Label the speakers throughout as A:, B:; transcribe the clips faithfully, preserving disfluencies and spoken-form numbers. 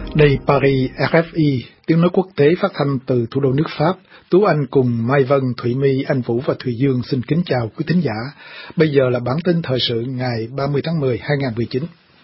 A: Đây Paris, rờ ép i, tiếng nói quốc tế phát thanh từ thủ đô nước Pháp. Tú Anh cùng Mai Vân, Thụy My, Anh Vũ và Thùy Dương xin kính chào quý thính giả. Bây giờ là bản tin thời sự ngày ba mươi tháng mười hai nghìn không trăm mười chín.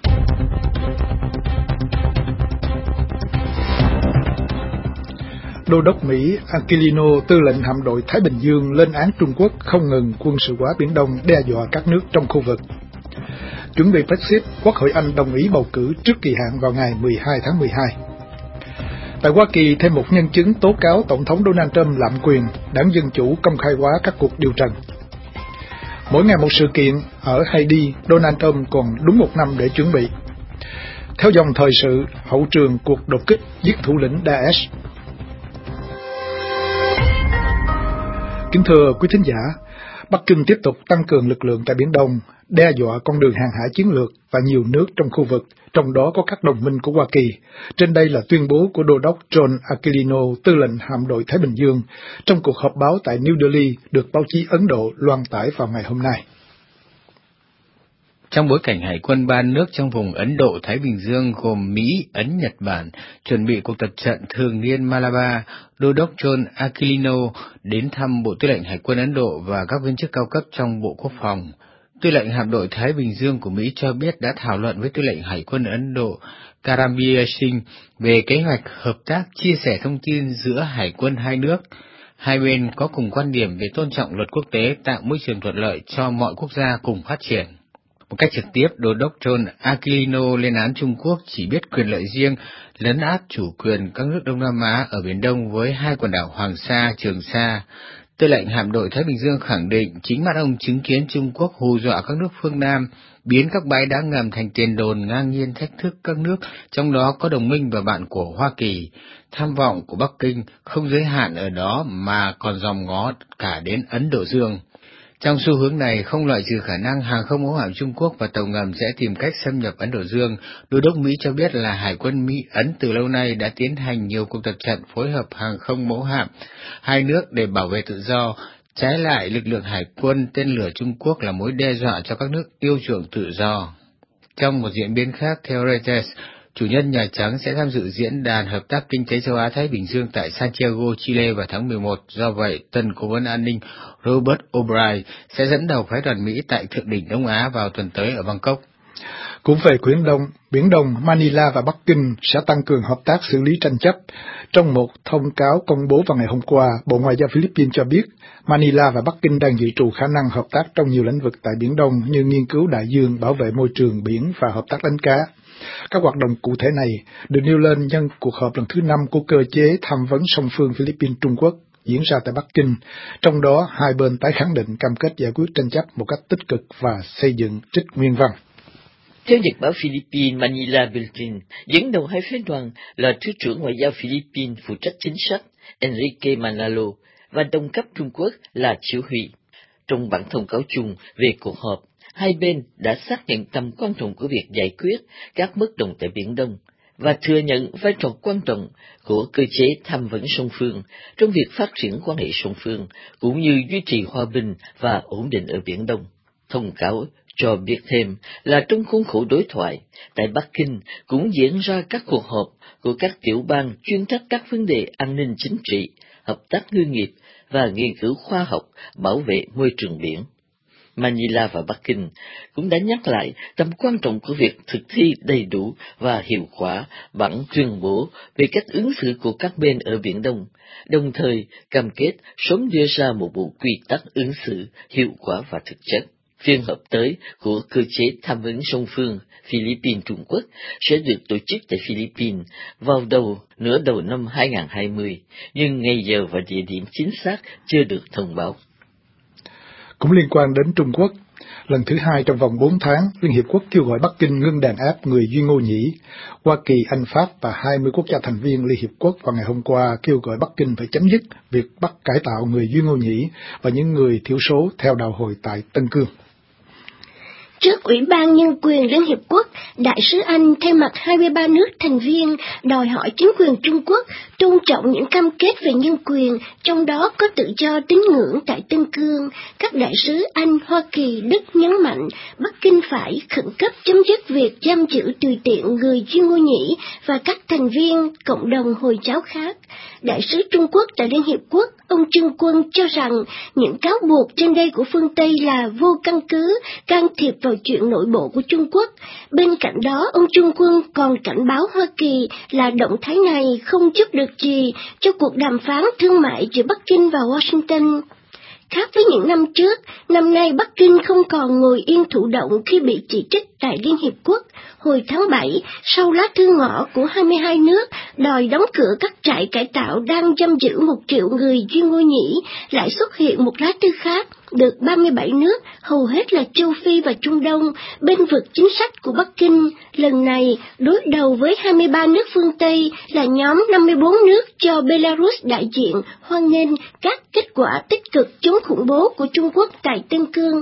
A: Đô đốc Mỹ Aquilino, tư lệnh hạm đội Thái Bình Dương, lên án Trung Quốc không ngừng quân sự hóa Biển Đông, đe dọa các nước trong khu vực. Chuẩn bị Brexit, Quốc hội Anh đồng ý bầu cử trước kỳ hạn vào ngày mười hai tháng mười hai. Tại Hoa Kỳ, thêm một nhân chứng tố cáo Tổng thống Donald Trump lạm quyền, đảng Dân Chủ công khai hóa các cuộc điều trần. Mỗi ngày một sự kiện, ở Haiti, Donald Trump còn đúng một năm để chuẩn bị. Theo dòng thời sự, hậu trường cuộc đột kích giết thủ lĩnh Daesh. Kính thưa quý thính giả, Bắc Kinh tiếp tục tăng cường lực lượng tại Biển Đông, đe dọa con đường hàng hải chiến lược và nhiều nước trong khu vực, trong đó có các đồng minh của Hoa Kỳ. Trên đây là tuyên bố của Đô đốc John Aquilino, tư lệnh hạm đội Thái Bình Dương, trong cuộc họp báo tại New Delhi, được báo chí Ấn Độ loan tải vào ngày hôm nay.
B: Trong bối cảnh hải quân ba nước trong vùng Ấn Độ-Thái Bình Dương gồm Mỹ, Ấn, Nhật Bản chuẩn bị cuộc tập trận thường niên Malabar, Đô đốc John Aquilino đến thăm Bộ Tư lệnh Hải quân Ấn Độ và các viên chức cao cấp trong Bộ Quốc phòng. Tư lệnh hạm đội Thái Bình Dương của Mỹ cho biết đã thảo luận với Tư lệnh Hải quân Ấn Độ Karambir Singh về kế hoạch hợp tác chia sẻ thông tin giữa hải quân hai nước. Hai bên có cùng quan điểm về tôn trọng luật quốc tế, tạo môi trường thuận lợi cho mọi quốc gia cùng phát triển. Một cách trực tiếp, Đô đốc John Aquilino lên án Trung Quốc chỉ biết quyền lợi riêng, lấn át chủ quyền các nước Đông Nam Á ở Biển Đông với hai quần đảo Hoàng Sa, Trường Sa. Tư lệnh hạm đội Thái Bình Dương khẳng định chính mắt ông chứng kiến Trung Quốc hù dọa các nước phương Nam, biến các bãi đá ngầm thành tiền đồn ngang nhiên thách thức các nước, trong đó có đồng minh và bạn của Hoa Kỳ. Tham vọng của Bắc Kinh không giới hạn ở đó mà còn dòm ngó cả đến Ấn Độ Dương. Trong xu hướng này, không loại trừ khả năng hàng không mẫu hạm Trung Quốc và tàu ngầm sẽ tìm cách xâm nhập Ấn Độ Dương. Đô đốc Mỹ cho biết là Hải quân Mỹ Ấn từ lâu nay đã tiến hành nhiều cuộc tập trận phối hợp hàng không mẫu hạm hai nước để bảo vệ tự do. Trái lại, lực lượng hải quân tên lửa Trung Quốc là mối đe dọa cho các nước yêu chuộng tự do. Trong một diễn biến khác, theo Reuters, chủ nhân Nhà Trắng sẽ tham dự diễn đàn hợp tác kinh tế châu Á-Thái Bình Dương tại Santiago, Chile vào tháng mười một. Do vậy, tân cố vấn an ninh Robert O'Brien sẽ dẫn đầu phái đoàn Mỹ tại Thượng đỉnh Đông Á vào tuần tới ở Bangkok.
A: Cũng về Biển Đông, Biển Đông, Manila và Bắc Kinh sẽ tăng cường hợp tác xử lý tranh chấp. Trong một thông cáo công bố vào ngày hôm qua, Bộ Ngoại giao Philippines cho biết Manila và Bắc Kinh đang dự trù khả năng hợp tác trong nhiều lĩnh vực tại Biển Đông như nghiên cứu đại dương, bảo vệ môi trường biển và hợp tác đánh cá. Các hoạt động cụ thể này được nêu lên nhân cuộc họp lần thứ năm của cơ chế tham vấn song phương Philippines-Trung Quốc diễn ra tại Bắc Kinh, trong đó hai bên tái khẳng định cam kết giải quyết tranh chấp một cách tích cực và xây dựng trích nguyên văn.
C: Theo nhật báo Philippines Manila Bulletin, dẫn đầu hai phái đoàn là Thứ trưởng Ngoại giao Philippines phụ trách chính sách Enrique Manalo và đồng cấp Trung Quốc là Chiếu Huy. Trong bản thông cáo chung về cuộc họp, hai bên đã xác nhận tầm quan trọng của việc giải quyết các bất đồng tại Biển Đông và thừa nhận vai trò quan trọng của cơ chế tham vấn song phương trong việc phát triển quan hệ song phương cũng như duy trì hòa bình và ổn định ở Biển Đông. Thông cáo cho biết thêm là trong khuôn khổ đối thoại, tại Bắc Kinh cũng diễn ra các cuộc họp của các tiểu bang chuyên trách các vấn đề an ninh chính trị, hợp tác ngư nghiệp và nghiên cứu khoa học bảo vệ môi trường biển. Manila và Bắc Kinh cũng đã nhắc lại tầm quan trọng của việc thực thi đầy đủ và hiệu quả bản tuyên bố về cách ứng xử của các bên ở Biển Đông, đồng thời cam kết sớm đưa ra một bộ quy tắc ứng xử hiệu quả và thực chất. Phiên họp tới của cơ chế tham vấn song phương Philippines-Trung Quốc sẽ được tổ chức tại Philippines vào đầu nửa đầu năm hai nghìn không trăm hai mươi, nhưng ngày giờ và địa điểm chính xác chưa được thông báo.
A: Cũng liên quan đến Trung Quốc, lần thứ hai trong vòng bốn tháng, Liên Hiệp Quốc kêu gọi Bắc Kinh ngưng đàn áp người Duy Ngô Nhĩ. Hoa Kỳ, Anh, Pháp và hai mươi quốc gia thành viên Liên Hiệp Quốc vào ngày hôm qua kêu gọi Bắc Kinh phải chấm dứt việc bắt cải tạo người Duy Ngô Nhĩ và những người thiểu số theo đạo Hồi tại Tân Cương.
D: trước Ủy ban Nhân quyền Liên Hiệp Quốc, Đại sứ Anh thay mặt hai mươi ba nước thành viên đòi hỏi chính quyền Trung Quốc tôn trọng những cam kết về nhân quyền, trong đó có tự do tín ngưỡng tại Tân Cương. Các đại sứ Anh, Hoa Kỳ, Đức nhấn mạnh Bắc Kinh phải khẩn cấp chấm dứt việc giam giữ tùy tiện người Duy Ngô Nhĩ và các thành viên cộng đồng Hồi giáo khác. Đại sứ Trung Quốc tại Liên Hiệp Quốc, ông Trương Quân cho rằng những cáo buộc trên đây của phương Tây là vô căn cứ, can thiệp vào chuyện nội bộ của Trung Quốc. Bên cạnh đó, ông Trương Quân còn cảnh báo Hoa Kỳ là động thái này không giúp được gì cho cuộc đàm phán thương mại giữa Bắc Kinh và Washington. Khác với những năm trước, năm nay Bắc Kinh không còn ngồi yên thụ động khi bị chỉ trích tại Liên Hiệp Quốc. Hồi tháng bảy, sau lá thư ngỏ của hai mươi hai nước đòi đóng cửa các trại cải tạo đang giam giữ một triệu người Duy Ngô Nhĩ, lại xuất hiện một lá thư khác, được ba mươi bảy nước, hầu hết là châu Phi và Trung Đông, bên vực chính sách của Bắc Kinh. Lần này, đối đầu với hai mươi ba nước phương Tây là nhóm năm mươi bốn nước cho Belarus đại diện, hoan nghênh các kết quả tích cực chống khủng bố của Trung Quốc tại Tân Cương.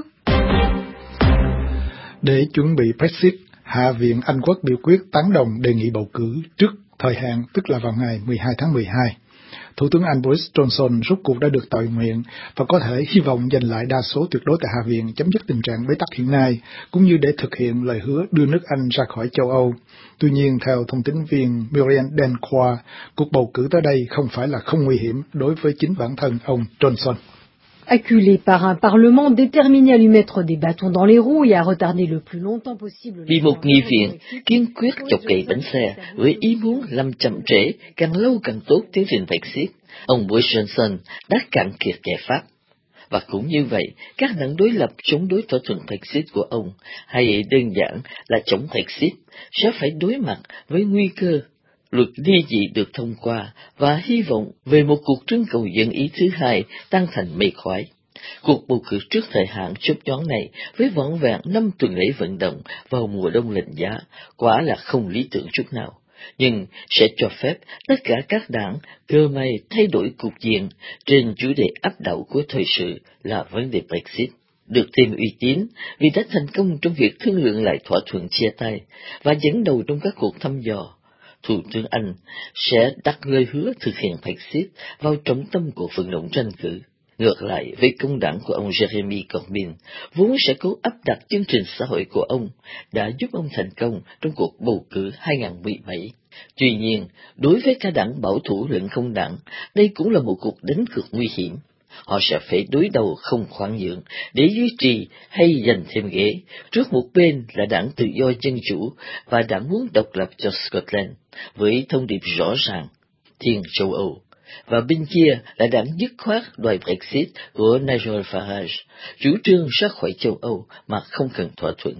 A: Để chuẩn bị Brexit, Hạ viện Anh Quốc biểu quyết tán đồng đề nghị bầu cử trước thời hạn, tức là vào ngày mười hai tháng mười hai. Thủ tướng Anh Boris Johnson rốt cuộc đã được tọa nguyện và có thể hy vọng giành lại đa số tuyệt đối tại Hạ viện, chấm dứt tình trạng bế tắc hiện nay, cũng như để thực hiện lời hứa đưa nước Anh ra khỏi châu Âu. Tuy nhiên, theo thông tín viên Miriam Denqua, cuộc bầu cử tới đây không phải là không nguy hiểm đối với chính bản thân ông Johnson.
E: Acculé par un parlement déterminé à lui mettre des bâtons dans les roues et à retarder le plus longtemps possible.
C: Vì một nghị viện kiên quyết chọc cậy bánh xe với ý muốn làm chậm trễ càng lâu càng tốt tiến trình Brexit, ông Boris Johnson đã cạn kiệt giải pháp. Và cũng như vậy, các đảng đối lập chống đối thỏa thuận Brexit của ông, hay đơn giản là chống Brexit, sẽ phải đối mặt với nguy cơ luật ly dị được thông qua và hy vọng về một cuộc trưng cầu dân ý thứ hai tan thành mây khói. Cuộc bầu cử trước thời hạn chớp nhoáng này với vỏn vẹn năm tuần lễ vận động vào mùa đông lạnh giá quả là không lý tưởng chút nào, nhưng sẽ cho phép tất cả các đảng cơ may thay đổi cục diện trên chủ đề áp đảo của thời sự là vấn đề Brexit, được thêm uy tín vì đã thành công trong việc thương lượng lại thỏa thuận chia tay và dẫn đầu trong các cuộc thăm dò. Thủ tướng Anh sẽ đặt lời hứa thực hiện Brexit vào trọng tâm của vận động tranh cử. Ngược lại với công đảng của ông Jeremy Corbyn, vốn sẽ cố áp đặt chương trình xã hội của ông, đã giúp ông thành công trong cuộc bầu cử hai không một bảy. Tuy nhiên, đối với cả đảng bảo thủ lẫn không đảng, đây cũng là một cuộc đánh cược nguy hiểm. Họ sẽ phải đối đầu không khoan nhượng để duy trì hay giành thêm ghế. Trước một bên là đảng tự do dân chủ và đảng muốn độc lập cho Scotland, với thông điệp rõ ràng, thiên châu Âu. Và bên kia là đảng dứt khoát đòi Brexit của Nigel Farage, chủ trương ra khỏi châu Âu mà không cần thỏa thuận.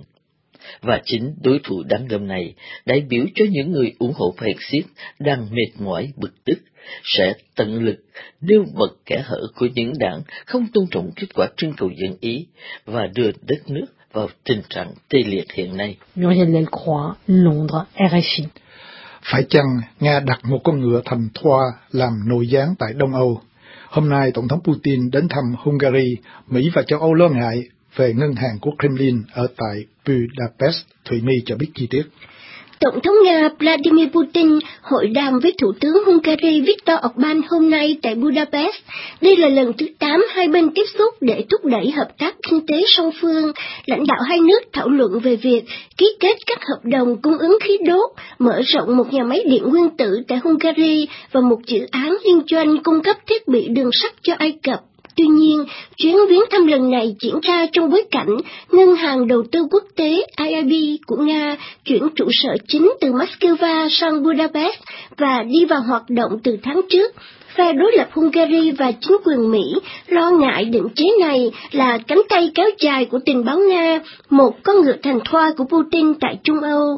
C: Và chính đối thủ đáng gờm này, đại biểu cho những người ủng hộ Brexit đang mệt mỏi bực tức, sẽ tận lực nêu bật kẽ hở của những đảng không tôn trọng kết quả trưng cầu dân Ý và đưa đất nước vào tình trạng tê liệt hiện nay.
E: Muriel Delcroix, Londres, R F I.
A: Phải chăng Nga đặt một con ngựa thành thoa làm nội gián tại Đông Âu? Hôm nay, Tổng thống Putin đến thăm Hungary, Mỹ và châu Âu lo ngại về ngân hàng của Kremlin ở tại Budapest. Thụy My cho biết chi tiết.
D: Tổng thống Nga Vladimir Putin hội đàm với Thủ tướng Hungary Viktor Orbán hôm nay tại Budapest. Đây là lần thứ tám hai bên tiếp xúc để thúc đẩy hợp tác kinh tế song phương. Lãnh đạo hai nước thảo luận về việc ký kết các hợp đồng cung ứng khí đốt, mở rộng một nhà máy điện nguyên tử tại Hungary và một dự án liên doanh cung cấp thiết bị đường sắt cho Ai Cập. Tuy nhiên, chuyến viếng thăm lần này diễn ra trong bối cảnh Ngân hàng Đầu tư Quốc tế I I B của Nga chuyển trụ sở chính từ Moscow sang Budapest và đi vào hoạt động từ tháng trước. Phe đối lập Hungary và chính quyền Mỹ lo ngại định chế này là cánh tay kéo dài của tình báo Nga, một con ngựa thành thoa của Putin tại Trung Âu.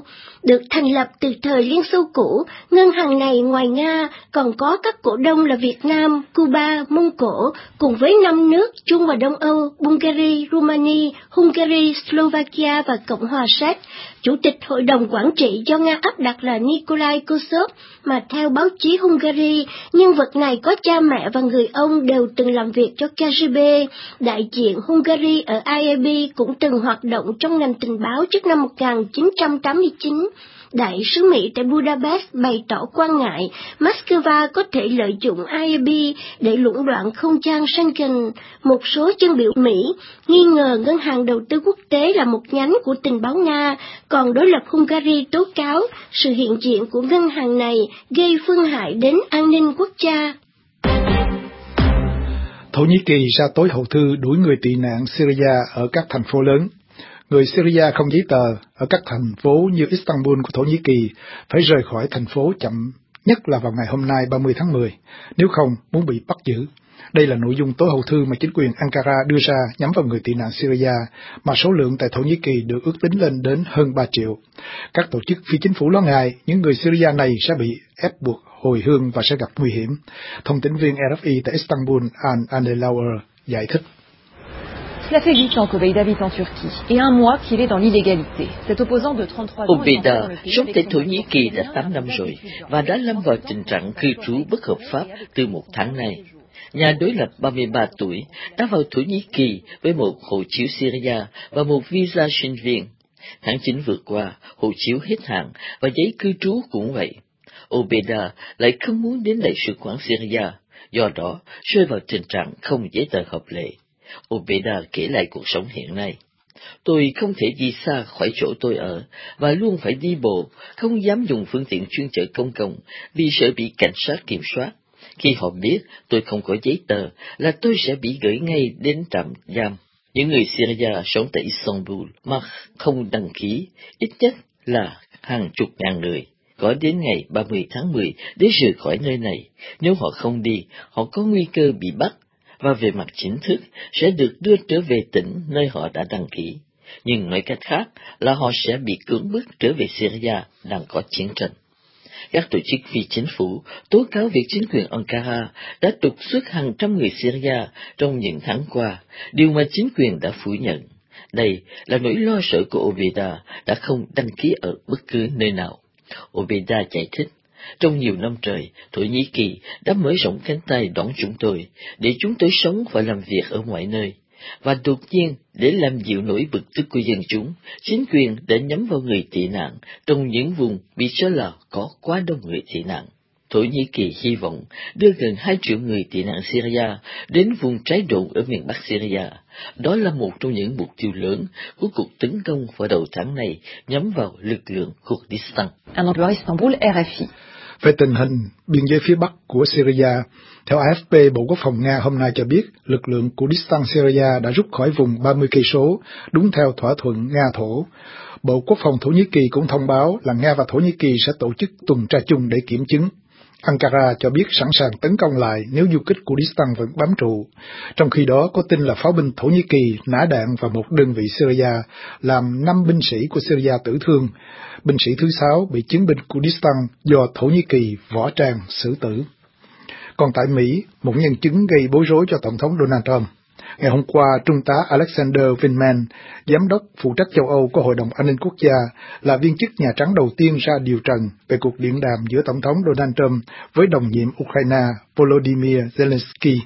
D: Được thành lập từ thời Liên Xô cũ, ngân hàng này ngoài Nga còn có các cổ đông là Việt Nam, Cuba, Mông Cổ, cùng với năm nước Trung và Đông Âu, Bulgaria, Romania, Hungary, Slovakia và Cộng hòa Séc. Chủ tịch hội đồng quản trị do Nga áp đặt là Nikolai Kusov, mà theo báo chí Hungary, nhân vật này có cha mẹ và người ông đều từng làm việc cho K G B. Đại diện Hungary ở I A B cũng từng hoạt động trong ngành tình báo trước năm một nghìn chín trăm tám mươi chín. Đại sứ Mỹ tại Budapest bày tỏ quan ngại Moscow có thể lợi dụng I A B để lũng đoạn không gian Schengen. Một số dân biểu Mỹ nghi ngờ Ngân hàng Đầu tư Quốc tế là một nhánh của tình báo Nga, còn đối lập Hungary tố cáo sự hiện diện của ngân hàng này gây phương hại đến an ninh quốc gia.
A: Thổ Nhĩ Kỳ ra tối hậu thư đuổi người tị nạn Syria ở các thành phố lớn. Người Syria không giấy tờ ở các thành phố như Istanbul của Thổ Nhĩ Kỳ phải rời khỏi thành phố chậm nhất là vào ngày hôm nay ba mươi tháng mười, nếu không muốn bị bắt giữ. Đây là nội dung tối hậu thư mà chính quyền Ankara đưa ra nhắm vào người tị nạn Syria, mà số lượng tại Thổ Nhĩ Kỳ được ước tính lên đến hơn ba triệu. Các tổ chức phi chính phủ lo ngại những người Syria này sẽ bị ép buộc hồi hương và sẽ gặp nguy hiểm. Thông tấn viên R F I tại Istanbul, An Anelauer, giải thích.
F: Cela fait huit ans qu'Obeida vit en Turquie et un mois qu'il est dans l'illégalité. Cet opposant de trente-trois ans...
C: Obeida sống tại Thổ Nhĩ Kỳ đã tám năm rồi và đã lâm vào tình trạng cư trú bất hợp pháp từ một tháng nay. Nhà đối lập ba mươi ba tuổi đã vào Thổ Nhĩ Kỳ với một hộ chiếu Syria và một visa sinh viên. Tháng chín vừa qua, hộ chiếu hết hạn và giấy cư trú cũng vậy. Obeida lại không muốn đến đại sứ quán Syria, do đó rơi vào tình trạng không giấy tờ hợp lệ. Obeida kể lại cuộc sống hiện nay. Tôi không thể đi xa khỏi chỗ tôi ở, và luôn phải đi bộ, không dám dùng phương tiện chuyên chở công cộng vì sợ bị cảnh sát kiểm soát. Khi họ biết tôi không có giấy tờ là tôi sẽ bị gửi ngay đến trạm giam. Những người Syria sống tại Istanbul mà không đăng ký, ít nhất là hàng chục ngàn người. Có đến ngày ba mươi tháng mười để rời khỏi nơi này. Nếu họ không đi, họ có nguy cơ bị bắt, và về mặt chính thức sẽ được đưa trở về tỉnh nơi họ đã đăng ký. Nhưng nói cách khác là họ sẽ bị cưỡng bức trở về Syria đang có chiến tranh. Các tổ chức phi chính phủ tố cáo việc chính quyền Ankara đã trục xuất hàng trăm người Syria trong những tháng qua, điều mà chính quyền đã phủ nhận. Đây là nỗi lo sợ của Obeida đã không đăng ký ở bất cứ nơi nào. Obeida giải thích, trong nhiều năm trời, Thổ Nhĩ Kỳ đã mở rộng cánh tay đón chúng tôi, để chúng tôi sống và làm việc ở mọi nơi. Và đột nhiên, để làm dịu nỗi bực tức của dân chúng, chính quyền đã nhắm vào người tị nạn trong những vùng bị cho là có quá đông người tị nạn. Thổ Nhĩ Kỳ hy vọng đưa gần hai triệu người tị nạn Syria đến vùng trái đồn ở miền Bắc Syria. Đó là một trong những mục tiêu lớn của cuộc tấn công vào đầu tháng này nhắm vào lực lượng Kurdistan.
F: Istanbul, R F I.
A: Về tình hình biên giới phía Bắc của Syria, theo A F P, Bộ Quốc phòng Nga hôm nay cho biết lực lượng Kurdistan Syria đã rút khỏi vùng ba mươi cây số, đúng theo thỏa thuận Nga-Thổ. Bộ Quốc phòng Thổ Nhĩ Kỳ cũng thông báo là Nga và Thổ Nhĩ Kỳ sẽ tổ chức tuần tra chung để kiểm chứng. Ankara cho biết sẵn sàng tấn công lại nếu du kích Kurdistan vẫn bám trụ. Trong khi đó, có tin là pháo binh Thổ Nhĩ Kỳ nã đạn vào một đơn vị Syria, làm năm binh sĩ của Syria tử thương. Binh sĩ thứ sáu bị chiến binh Kurdistan do Thổ Nhĩ Kỳ võ trang xử tử. Còn tại Mỹ, một nhân chứng gây bối rối cho Tổng thống Donald Trump. Ngày hôm qua, Trung tá Alexander Vindman, giám đốc phụ trách châu Âu của Hội đồng An ninh Quốc gia, là viên chức Nhà Trắng đầu tiên ra điều trần về cuộc điện đàm giữa Tổng thống Donald Trump với đồng nhiệm Ukraine Volodymyr Zelensky.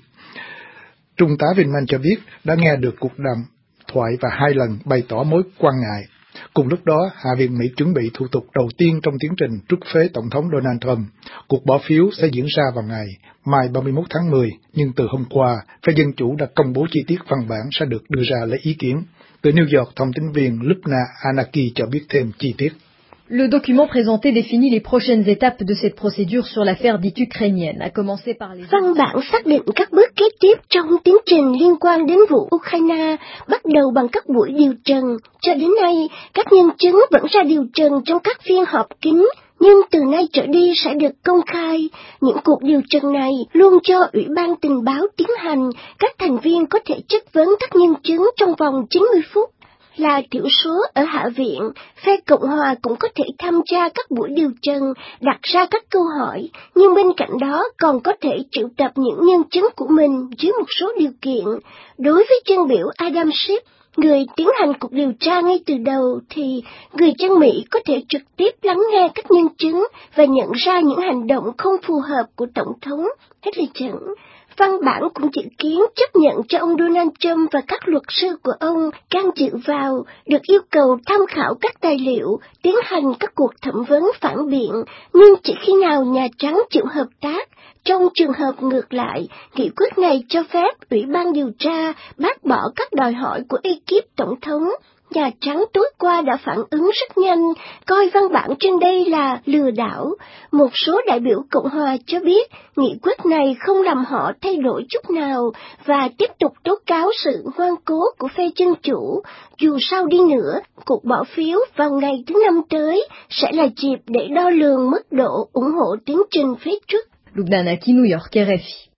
A: Trung tá Vindman cho biết đã nghe được cuộc đàm thoại và hai lần bày tỏ mối quan ngại. Cùng lúc đó, Hạ viện Mỹ chuẩn bị thủ tục đầu tiên trong tiến trình trút phế Tổng thống Donald Trump. Cuộc bỏ phiếu sẽ diễn ra vào ngày mai ba mươi mốt tháng mười, nhưng từ hôm qua, phe Dân Chủ đã công bố chi tiết văn bản sẽ được đưa ra lấy ý kiến. Từ New York, thông tấn viên Lubna Anaki cho biết thêm chi tiết.
E: Le document présenté définit les prochaines étapes de cette procédure sur l'affaire dite ukrainienne, à commencer par les...
D: Văn bản xác định các bước kế tiếp trong tiến trình liên quan đến vụ Ukraine, bắt đầu bằng các buổi điều trần. Cho đến nay, các nhân chứng vẫn ra điều trần trong các phiên họp kín, nhưng từ nay trở đi sẽ được công khai. Những cuộc điều trần này luôn cho Ủy ban Tình báo tiến hành, các thành viên có thể chất vấn các nhân chứng trong vòng chín mươi phút. Là thiểu số ở Hạ viện, phe Cộng hòa cũng có thể tham gia các buổi điều trần, đặt ra các câu hỏi, nhưng bên cạnh đó còn có thể triệu tập những nhân chứng của mình dưới một số điều kiện. Đối với dân biểu Adam Schiff, người tiến hành cuộc điều tra ngay từ đầu, thì người dân Mỹ có thể trực tiếp lắng nghe các nhân chứng và nhận ra những hành động không phù hợp của Tổng thống. Hết lời dẫn. Văn bản cũng dự kiến chấp nhận cho ông Donald Trump và các luật sư của ông can dự vào, được yêu cầu tham khảo các tài liệu, tiến hành các cuộc thẩm vấn phản biện, nhưng chỉ khi nào Nhà Trắng chịu hợp tác. Trong trường hợp ngược lại, nghị quyết này cho phép Ủy ban điều tra bác bỏ các đòi hỏi của ekip Tổng thống. Nhà Trắng tối qua đã phản ứng rất nhanh, coi văn bản trên đây là lừa đảo. Một số đại biểu Cộng hòa cho biết nghị quyết này không làm họ thay đổi chút nào và tiếp tục tố cáo sự ngoan cố của phe Dân Chủ. Dù sao đi nữa, cuộc bỏ phiếu vào ngày thứ năm tới sẽ là dịp để đo lường mức độ ủng hộ tiến trình phế truất.
E: Lugdanaki, New York, R F I.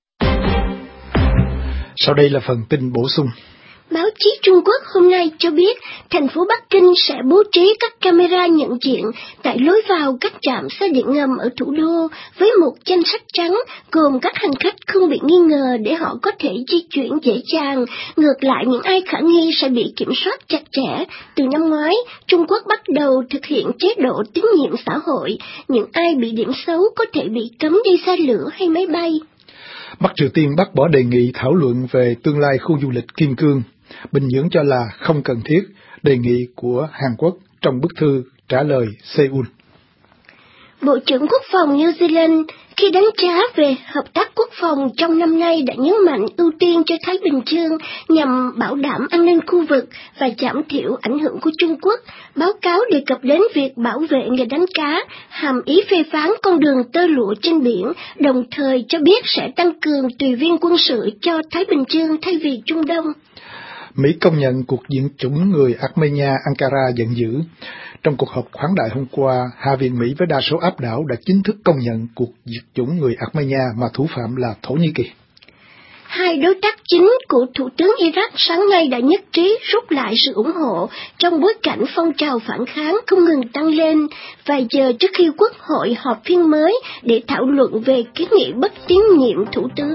A: Sau đây là phần tin bổ sung.
D: Báo chí Trung Quốc hôm nay cho biết thành phố Bắc Kinh sẽ bố trí các camera nhận diện tại lối vào các trạm xe điện ngầm ở thủ đô với một danh sách trắng gồm các hành khách không bị nghi ngờ để họ có thể di chuyển dễ dàng. Ngược lại, những ai khả nghi sẽ bị kiểm soát chặt chẽ. Từ năm ngoái, Trung Quốc bắt đầu thực hiện chế độ tín nhiệm xã hội. Những ai bị điểm xấu có thể bị cấm đi xe lửa hay máy bay.
A: Bắc Triều Tiên bác bỏ đề nghị thảo luận về tương lai khu du lịch Kim Cương. Bình Nhưỡng cho là không cần thiết đề nghị của Hàn Quốc trong bức thư trả lời Seoul.
D: Bộ trưởng Quốc phòng New Zealand khi đánh giá về hợp tác quốc phòng trong năm nay đã nhấn mạnh ưu tiên cho Thái Bình Dương nhằm bảo đảm an ninh khu vực và giảm thiểu ảnh hưởng của Trung Quốc. Báo cáo đề cập đến việc bảo vệ nghề đánh cá, hàm ý phê phán con đường tơ lụa trên biển, đồng thời cho biết sẽ tăng cường tùy viên quân sự cho Thái Bình Dương thay vì Trung Đông.
A: Mỹ công nhận cuộc diệt chủng người Armenia, Ankara giận dữ. Trong cuộc họp khoáng đại hôm qua, Hạ viện Mỹ với đa số áp đảo đã chính thức công nhận cuộc diệt chủng người Armenia mà thủ phạm là Thổ Nhĩ Kỳ.
D: Hai đối tác chính của Thủ tướng Iraq sáng nay đã nhất trí rút lại sự ủng hộ trong bối cảnh phong trào phản kháng không ngừng tăng lên, vài giờ trước khi Quốc hội họp phiên mới để thảo luận về kiến nghị bất tín nhiệm Thủ tướng.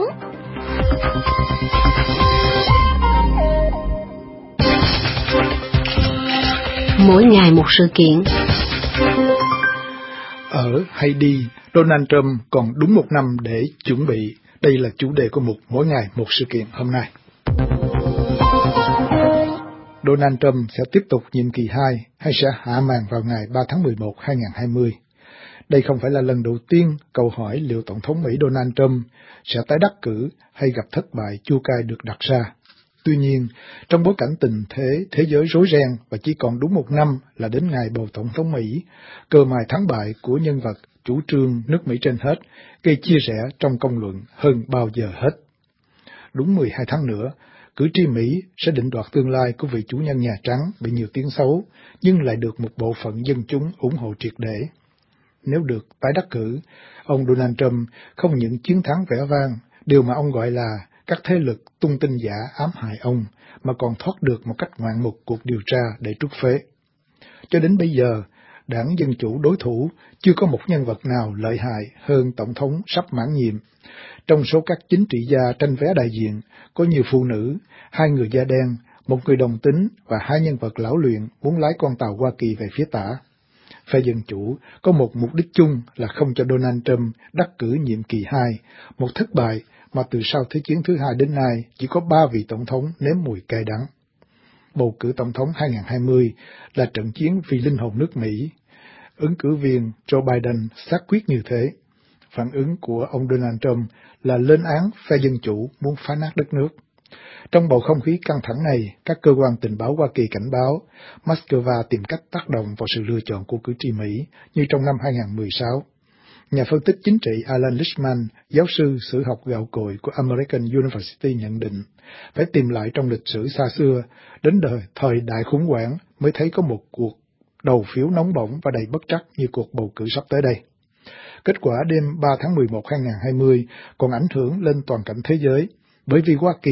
G: Mỗi ngày một sự kiện.
A: Ở hay đi, Donald Trump còn đúng một năm để chuẩn bị. Đây là chủ đề của mục Mỗi ngày một sự kiện hôm nay. Donald Trump sẽ tiếp tục nhiệm kỳ hai hay sẽ hạ màn vào ngày ba tháng mười một năm hai nghìn không trăm hai mươi? Đây không phải là lần đầu tiên câu hỏi liệu Tổng thống Mỹ Donald Trump sẽ tái đắc cử hay gặp thất bại chua cay được đặt ra. Tuy nhiên, trong bối cảnh tình thế thế giới rối ren và chỉ còn đúng một năm là đến ngày bầu Tổng thống Mỹ, cơ mài thắng bại của nhân vật chủ trương nước Mỹ trên hết gây chia rẽ trong công luận hơn bao giờ hết. Đúng mười hai tháng nữa, cử tri Mỹ sẽ định đoạt tương lai của vị chủ nhân Nhà Trắng bị nhiều tiếng xấu, nhưng lại được một bộ phận dân chúng ủng hộ triệt để. Nếu được tái đắc cử, ông Donald Trump không những chiến thắng vẻ vang, điều mà ông gọi là các thế lực tung tin giả ám hại ông, mà còn thoát được một cách ngoạn mục cuộc điều tra để trút phế. Cho đến bây giờ, đảng Dân Chủ đối thủ chưa có một nhân vật nào lợi hại hơn Tổng thống sắp mãn nhiệm. Trong số các chính trị gia tranh vé đại diện, có nhiều phụ nữ, hai người da đen, một người đồng tính và hai nhân vật lão luyện muốn lái con tàu Hoa Kỳ về phía tả. Phe Dân Chủ có một mục đích chung là không cho Donald Trump đắc cử nhiệm kỳ hai, một thất bại mà từ sau Thế chiến thứ hai đến nay chỉ có ba vị tổng thống nếm mùi cay đắng. Bầu cử tổng thống hai nghìn không trăm hai mươi là trận chiến vì linh hồn nước Mỹ. Ứng cử viên Joe Biden xác quyết như thế. Phản ứng của ông Donald Trump là lên án phe Dân Chủ muốn phá nát đất nước. Trong bầu không khí căng thẳng này, các cơ quan tình báo Hoa Kỳ cảnh báo Moscow tìm cách tác động vào sự lựa chọn của cử tri Mỹ như trong năm hai nghìn không trăm mười sáu. Nhà phân tích chính trị Alan Lichtman, giáo sư sử học gạo cội của American University nhận định, phải tìm lại trong lịch sử xa xưa, đến đời thời đại khủng hoảng mới thấy có một cuộc đầu phiếu nóng bỏng và đầy bất trắc như cuộc bầu cử sắp tới đây. Kết quả đêm ba tháng mười một năm hai nghìn không trăm hai mươi còn ảnh hưởng lên toàn cảnh thế giới, bởi vì Hoa Kỳ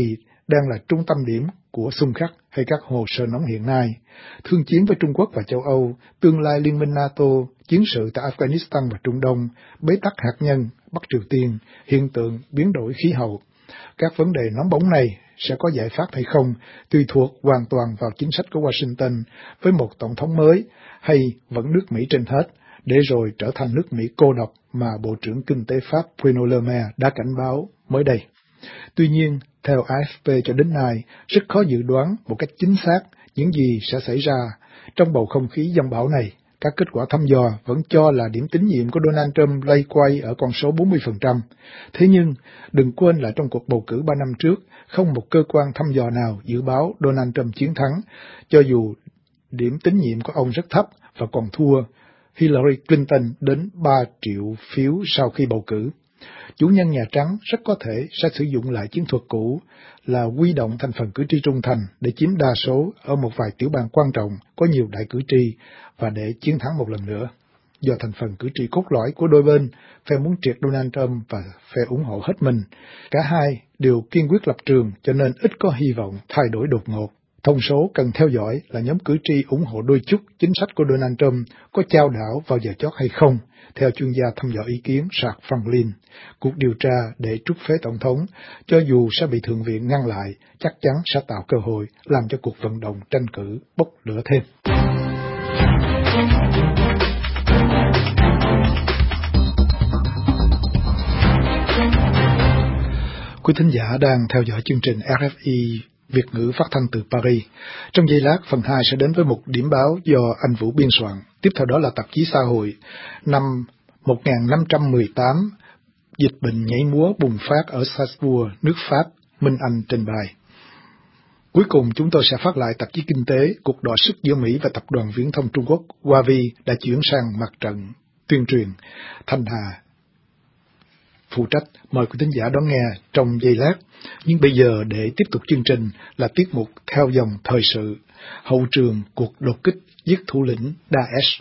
A: đang là trung tâm điểm của xung khắc hay các hồ sơ nóng hiện nay, thương chiến với Trung Quốc và châu Âu, tương lai Liên minh NATO, chiến sự tại Afghanistan và Trung Đông, bế tắc hạt nhân, Bắc Triều Tiên, hiện tượng biến đổi khí hậu. Các vấn đề nóng bỏng này sẽ có giải pháp hay không tùy thuộc hoàn toàn vào chính sách của Washington với một tổng thống mới hay vẫn nước Mỹ trên hết, để rồi trở thành nước Mỹ cô độc mà Bộ trưởng Kinh tế Pháp Bruno Le Maire đã cảnh báo mới đây. Tuy nhiên, theo a ép pê cho đến nay, rất khó dự đoán một cách chính xác những gì sẽ xảy ra trong bầu không khí giông bão này. Các kết quả thăm dò vẫn cho là điểm tín nhiệm của Donald Trump lay quay ở con số bốn mươi phần trăm. Thế nhưng, đừng quên là trong cuộc bầu cử ba năm trước, không một cơ quan thăm dò nào dự báo Donald Trump chiến thắng, cho dù điểm tín nhiệm của ông rất thấp và còn thua Hillary Clinton đến ba triệu phiếu sau khi bầu cử. Chủ nhân Nhà Trắng rất có thể sẽ sử dụng lại chiến thuật cũ là huy động thành phần cử tri trung thành để chiếm đa số ở một vài tiểu bang quan trọng có nhiều đại cử tri và để chiến thắng một lần nữa. Do thành phần cử tri cốt lõi của đôi bên, phe muốn triệt Donald Trump và phe ủng hộ hết mình, cả hai đều kiên quyết lập trường cho nên ít có hy vọng thay đổi đột ngột. Thông số cần theo dõi là nhóm cử tri ủng hộ đôi chút chính sách của Donald Trump có chao đảo vào giờ chót hay không, theo chuyên gia thăm dò ý kiến Sạc Franklin. Cuộc điều tra để trút phế tổng thống, cho dù sẽ bị Thượng viện ngăn lại, chắc chắn sẽ tạo cơ hội làm cho cuộc vận động tranh cử bốc lửa thêm. Quý thính giả đang theo dõi chương trình rờ ép i Việt ngữ phát thanh từ Paris. Trong giây lát, phần hai sẽ đến với một điểm báo do anh Vũ biên soạn. Tiếp theo đó là tạp chí xã hội. Năm một nghìn năm trăm mười tám, dịch bệnh nhảy múa bùng phát ở Strasbourg, nước Pháp, Minh Anh trình bày. Cuối cùng, chúng tôi sẽ phát lại tạp chí kinh tế. Cuộc đọ sức giữa Mỹ và tập đoàn viễn thông Trung Quốc Huawei đã chuyển sang mặt trận tuyên truyền. Thanh Hà phụ trách. Mời quý thính giả đón nghe trong giây lát. Nhưng bây giờ để tiếp tục chương trình là tiết mục theo dòng thời sự. Hậu trường cuộc đột kích giết thủ lĩnh Daesh.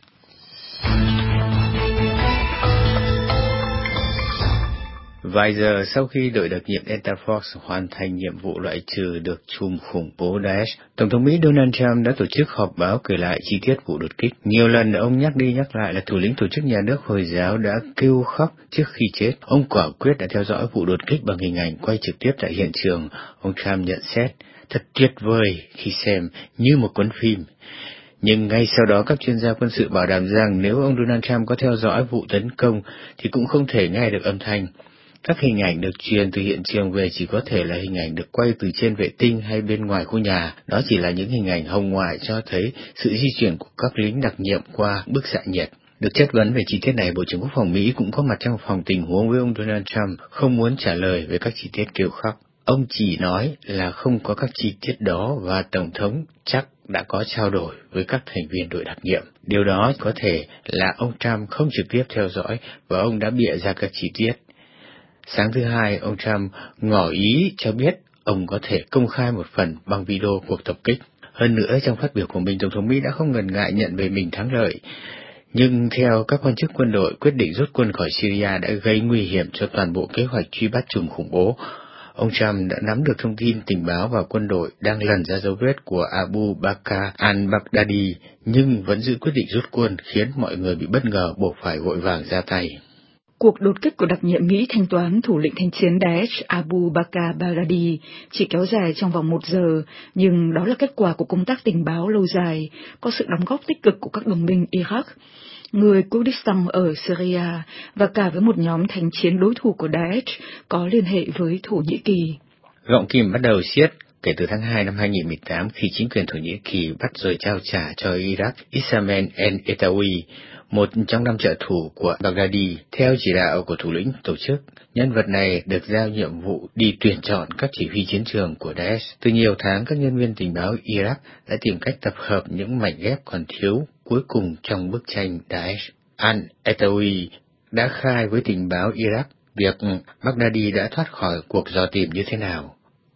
B: Vài giờ sau khi đội đặc nhiệm Delta Force hoàn thành nhiệm vụ loại trừ được chùm khủng bố Daesh, Tổng thống Mỹ Donald Trump đã tổ chức họp báo kể lại chi tiết vụ đột kích. Nhiều lần ông nhắc đi nhắc lại là thủ lĩnh tổ chức nhà nước Hồi giáo đã kêu khóc trước khi chết. Ông quả quyết đã theo dõi vụ đột kích bằng hình ảnh quay trực tiếp tại hiện trường. Ông Trump nhận xét, thật tuyệt vời khi xem như một cuốn phim. Nhưng ngay sau đó các chuyên gia quân sự bảo đảm rằng nếu ông Donald Trump có theo dõi vụ tấn công thì cũng không thể nghe được âm thanh. Các hình ảnh được truyền từ hiện trường về chỉ có thể là hình ảnh được quay từ trên vệ tinh hay bên ngoài khu nhà. Đó chỉ là những hình ảnh hồng ngoại cho thấy sự di chuyển của các lính đặc nhiệm qua bức xạ nhiệt. Được chất vấn về chi tiết này, Bộ trưởng Quốc phòng Mỹ cũng có mặt trong phòng tình huống với ông Donald Trump, không muốn trả lời về các chi tiết kêu khóc. Ông chỉ nói là không có các chi tiết đó và Tổng thống chắc đã có trao đổi với các thành viên đội đặc nhiệm. Điều đó có thể là ông Trump không trực tiếp theo dõi và ông đã bịa ra các chi tiết. Sáng thứ Hai, ông Trump ngỏ ý cho biết ông có thể công khai một phần bằng video cuộc tập kích. Hơn nữa, trong phát biểu của mình, Tổng thống Mỹ đã không ngần ngại nhận về mình thắng lợi. Nhưng theo các quan chức quân đội, quyết định rút quân khỏi Syria đã gây nguy hiểm cho toàn bộ kế hoạch truy bắt trùm khủng bố. Ông Trump đã nắm được thông tin tình báo và quân đội đang lần ra dấu vết của Abu Bakr al-Baghdadi, nhưng vẫn giữ quyết định rút quân, khiến mọi người bị bất ngờ buộc phải vội vàng ra tay.
H: Cuộc đột kích của đặc nhiệm Mỹ thanh toán thủ lĩnh thanh chiến Daesh Abu Bakr al-Baghdadi chỉ kéo dài trong vòng một giờ, nhưng đó là kết quả của công tác tình báo lâu dài, có sự đóng góp tích cực của các đồng minh Iraq, người Kurdistan ở Syria và cả với một nhóm thanh chiến đối thủ của Daesh có liên hệ với Thổ Nhĩ Kỳ.
B: Gọng kìm bắt đầu siết kể từ tháng hai năm hai nghìn không trăm mười tám khi chính quyền Thổ Nhĩ Kỳ bắt rồi trao trả cho Iraq Ismail el-Etawi, một trong năm trợ thủ của Baghdadi, theo chỉ đạo của thủ lĩnh tổ chức. Nhân vật này được giao nhiệm vụ đi tuyển chọn các chỉ huy chiến trường của Daesh. Từ nhiều tháng, các nhân viên tình báo Iraq đã tìm cách tập hợp những mảnh ghép còn thiếu cuối cùng trong bức tranh Daesh. Al-Etawi đã khai với tình báo Iraq việc Baghdadi đã thoát khỏi cuộc dò tìm như thế nào.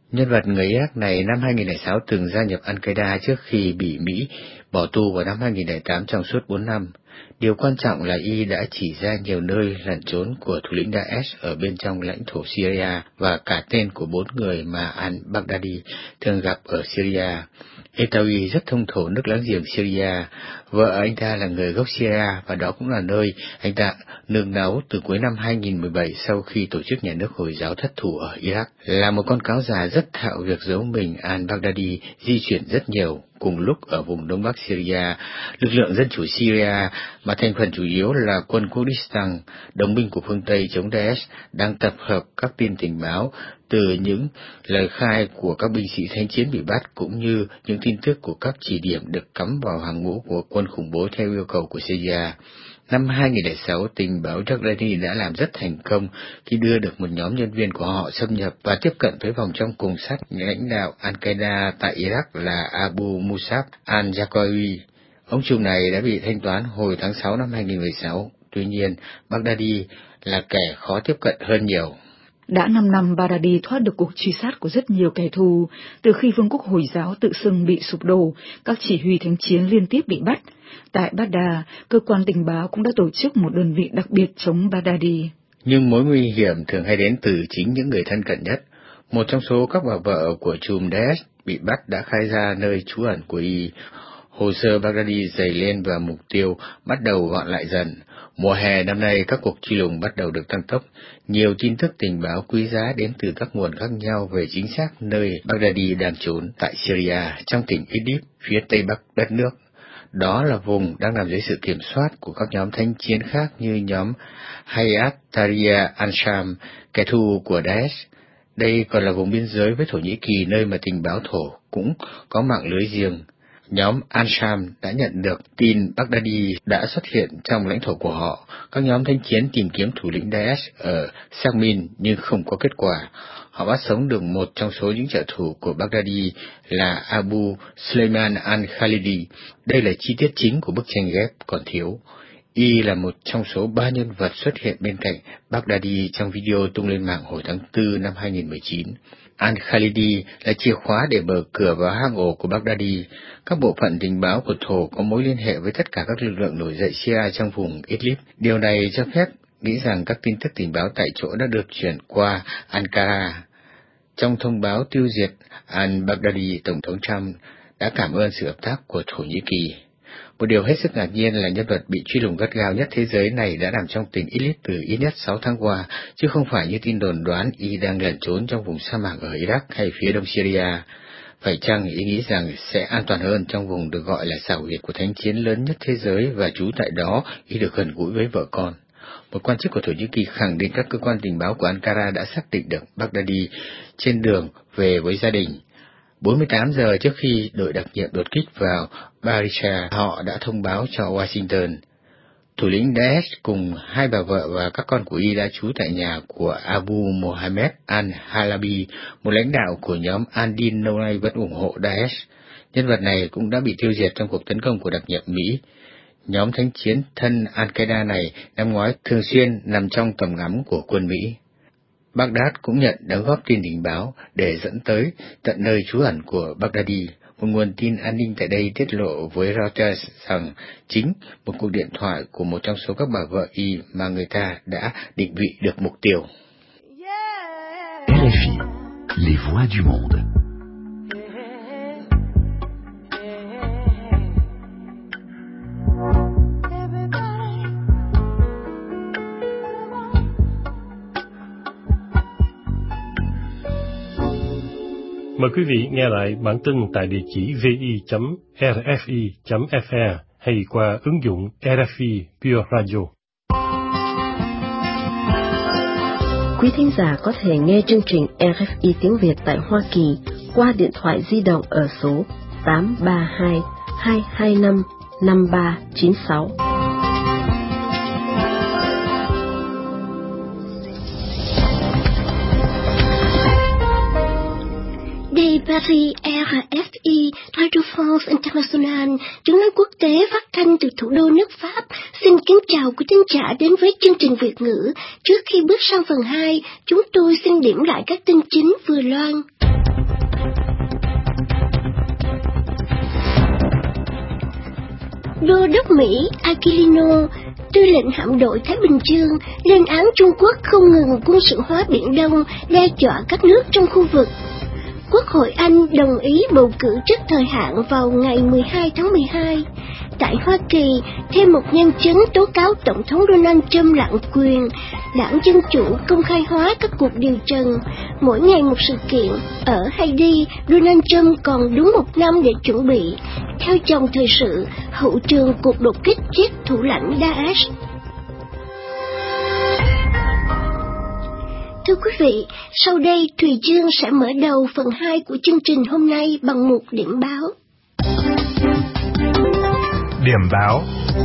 B: Nhân vật người Iraq này năm hai nghìn không trăm lẻ sáu từng gia nhập Al-Qaeda trước khi bị Mỹ bỏ tù vào năm hai nghìn không trăm lẻ tám trong suốt bốn năm. Điều quan trọng là y đã chỉ ra nhiều nơi lẩn trốn của thủ lĩnh Daesh ở bên trong lãnh thổ Syria và cả tên của bốn người mà al-Baghdadi thường gặp ở Syria. Etawi rất thông thổ nước láng giềng Syria, vợ anh ta là người gốc Syria và đó cũng là nơi anh ta nương náu từ cuối năm hai nghìn không trăm mười bảy sau khi tổ chức nhà nước Hồi giáo thất thủ ở Iraq. Là một con cáo già rất thạo việc giấu mình, al-Baghdadi di chuyển rất nhiều cùng lúc ở vùng Đông Bắc Syria. Lực lượng dân chủ Syria mà thành phần chủ yếu là quân Kurdistan, đồng minh của phương Tây chống Daesh, đang tập hợp các tin tình báo từ những lời khai của các binh sĩ thanh chiến bị bắt cũng như những tin tức của các chỉ điểm được cắm vào hàng ngũ của quân khủng bố theo yêu cầu của Syria. Năm hai nghìn không trăm lẻ sáu, tình báo Jordani đã làm rất thành công khi đưa được một nhóm nhân viên của họ xâm nhập và tiếp cận với vòng trong cùng sắt lãnh đạo Al-Qaeda tại Iraq là Abu Musab al-Zarqawi. Ông trùm này đã bị thanh toán hồi tháng sáu năm hai nghìn không trăm mười sáu, tuy nhiên Baghdadi là kẻ khó tiếp cận hơn nhiều.
H: Đã năm năm, Baghdadi thoát được cuộc truy sát của rất nhiều kẻ thù. Từ khi vương quốc Hồi giáo tự xưng bị sụp đổ, các chỉ huy thánh chiến liên tiếp bị bắt. Tại Baghdad, cơ quan tình báo cũng đã tổ chức một đơn vị đặc biệt chống Baghdadi.
B: Nhưng mối nguy hiểm thường hay đến từ chính những người thân cận nhất. Một trong số các bà vợ của trùm Daesh bị bắt đã khai ra nơi trú ẩn của y. Hồ sơ Baghdadi dày lên và mục tiêu bắt đầu gọn lại dần. Mùa hè năm nay, các cuộc truy lùng bắt đầu được tăng tốc. Nhiều tin tức tình báo quý giá đến từ các nguồn khác nhau về chính xác nơi Baghdadi đang trốn tại Syria, trong tỉnh Idlib, phía tây bắc đất nước. Đó là vùng đang nằm dưới sự kiểm soát của các nhóm thanh chiến khác như nhóm Hayat Tahrir al-Sham, kẻ thù của Daesh. Đây còn là vùng biên giới với Thổ Nhĩ Kỳ, nơi mà tình báo Thổ cũng có mạng lưới riêng. Nhóm Al-Sham đã nhận được tin Baghdadi đã xuất hiện trong lãnh thổ của họ. Các nhóm thanh chiến tìm kiếm thủ lĩnh Daesh ở Sakmin nhưng không có kết quả. Họ bắt sống được một trong số những trợ thủ của Baghdadi là Abu Suleiman al-Khalidi. Đây là chi tiết chính của bức tranh ghép còn thiếu. Y là một trong số ba nhân vật xuất hiện bên cạnh Baghdadi trong video tung lên mạng hồi tháng tư năm hai nghìn không trăm mười chín. Al-Khalidi là chìa khóa để mở cửa vào hang ổ của Baghdadi. Các bộ phận tình báo của Thổ có mối liên hệ với tất cả các lực lượng nổi dậy Shia trong vùng Idlib. Điều này cho phép nghĩ rằng các tin tức tình báo tại chỗ đã được chuyển qua Ankara. Trong thông báo tiêu diệt al-Baghdadi, Tổng thống Trump đã cảm ơn sự hợp tác của Thổ Nhĩ Kỳ. Một điều hết sức ngạc nhiên là nhân vật bị truy lùng gắt gao nhất thế giới này đã nằm trong tỉnh Idlib từ ít nhất sáu tháng qua, chứ không phải như tin đồn đoán y đang lẩn trốn trong vùng sa mạc ở Iraq hay phía đông Syria. Phải chăng ý nghĩ rằng sẽ an toàn hơn trong vùng được gọi là xảo huyệt của thánh chiến lớn nhất thế giới và trú tại đó y được gần gũi với vợ con? Một quan chức của Thổ Nhĩ Kỳ khẳng định các cơ quan tình báo của Ankara đã xác định được Baghdadi trên đường về với gia đình. bốn mươi tám giờ trước khi đội đặc nhiệm đột kích vào Barisha, họ đã thông báo cho Washington. Thủ lĩnh Daesh cùng hai bà vợ và các con của y đã trú tại nhà của Abu Mohammed al-Halabi, một lãnh đạo của nhóm Al-Din lâu nay vẫn ủng hộ Daesh. Nhân vật này cũng đã bị tiêu diệt trong cuộc tấn công của đặc nhiệm Mỹ. Nhóm thánh chiến thân Al-Qaeda này năm ngoái thường xuyên nằm trong tầm ngắm của quân Mỹ. Baghdad cũng nhận đóng góp tin tình báo để dẫn tới tận nơi trú ẩn của Baghdadi. Một nguồn tin an ninh tại đây tiết lộ với Reuters rằng chính một cuộc điện thoại của một trong số các bà vợ y mà người ta đã định vị được mục tiêu.
I: R F I, les voix du monde.
J: Mời quý vị nghe lại bản tin tại địa chỉ vi chấm rfi chấm f r hay qua ứng dụng R F I Pure Radio.
G: Quý thính giả có thể nghe chương trình R F I tiếng Việt tại Hoa Kỳ qua điện thoại di động ở số tám ba hai, hai hai năm, năm ba chín sáu.
D: Đây Paris R F I, Radio France International, tiếng nói quốc tế phát thanh từ thủ đô nước Pháp. Xin kính chào quý thính giả đến với chương trình Việt ngữ. Trước khi bước sang phần hai, chúng tôi xin điểm lại các tin chính vừa loan. Đô đốc Mỹ Aquilino, tư lệnh hạm đội Thái Bình Dương, lên án Trung Quốc không ngừng quân sự hóa Biển Đông, đe dọa các nước trong khu vực. Quốc hội Anh đồng ý bầu cử trước thời hạn vào ngày mười hai tháng mười hai. Tại Hoa Kỳ, thêm một nhân chứng tố cáo Tổng thống Donald Trump lạm quyền. Đảng Dân Chủ công khai hóa các cuộc điều trần. Mỗi ngày một sự kiện. Ở Haiti, Donald Trump còn đúng một năm để chuẩn bị. Theo dòng thời sự, hậu trường cuộc đột kích giết thủ lãnh Daesh. Thưa quý vị, sau đây Thùy Dương sẽ mở đầu phần hai của chương trình hôm nay bằng một điểm báo.
K: Điểm báo.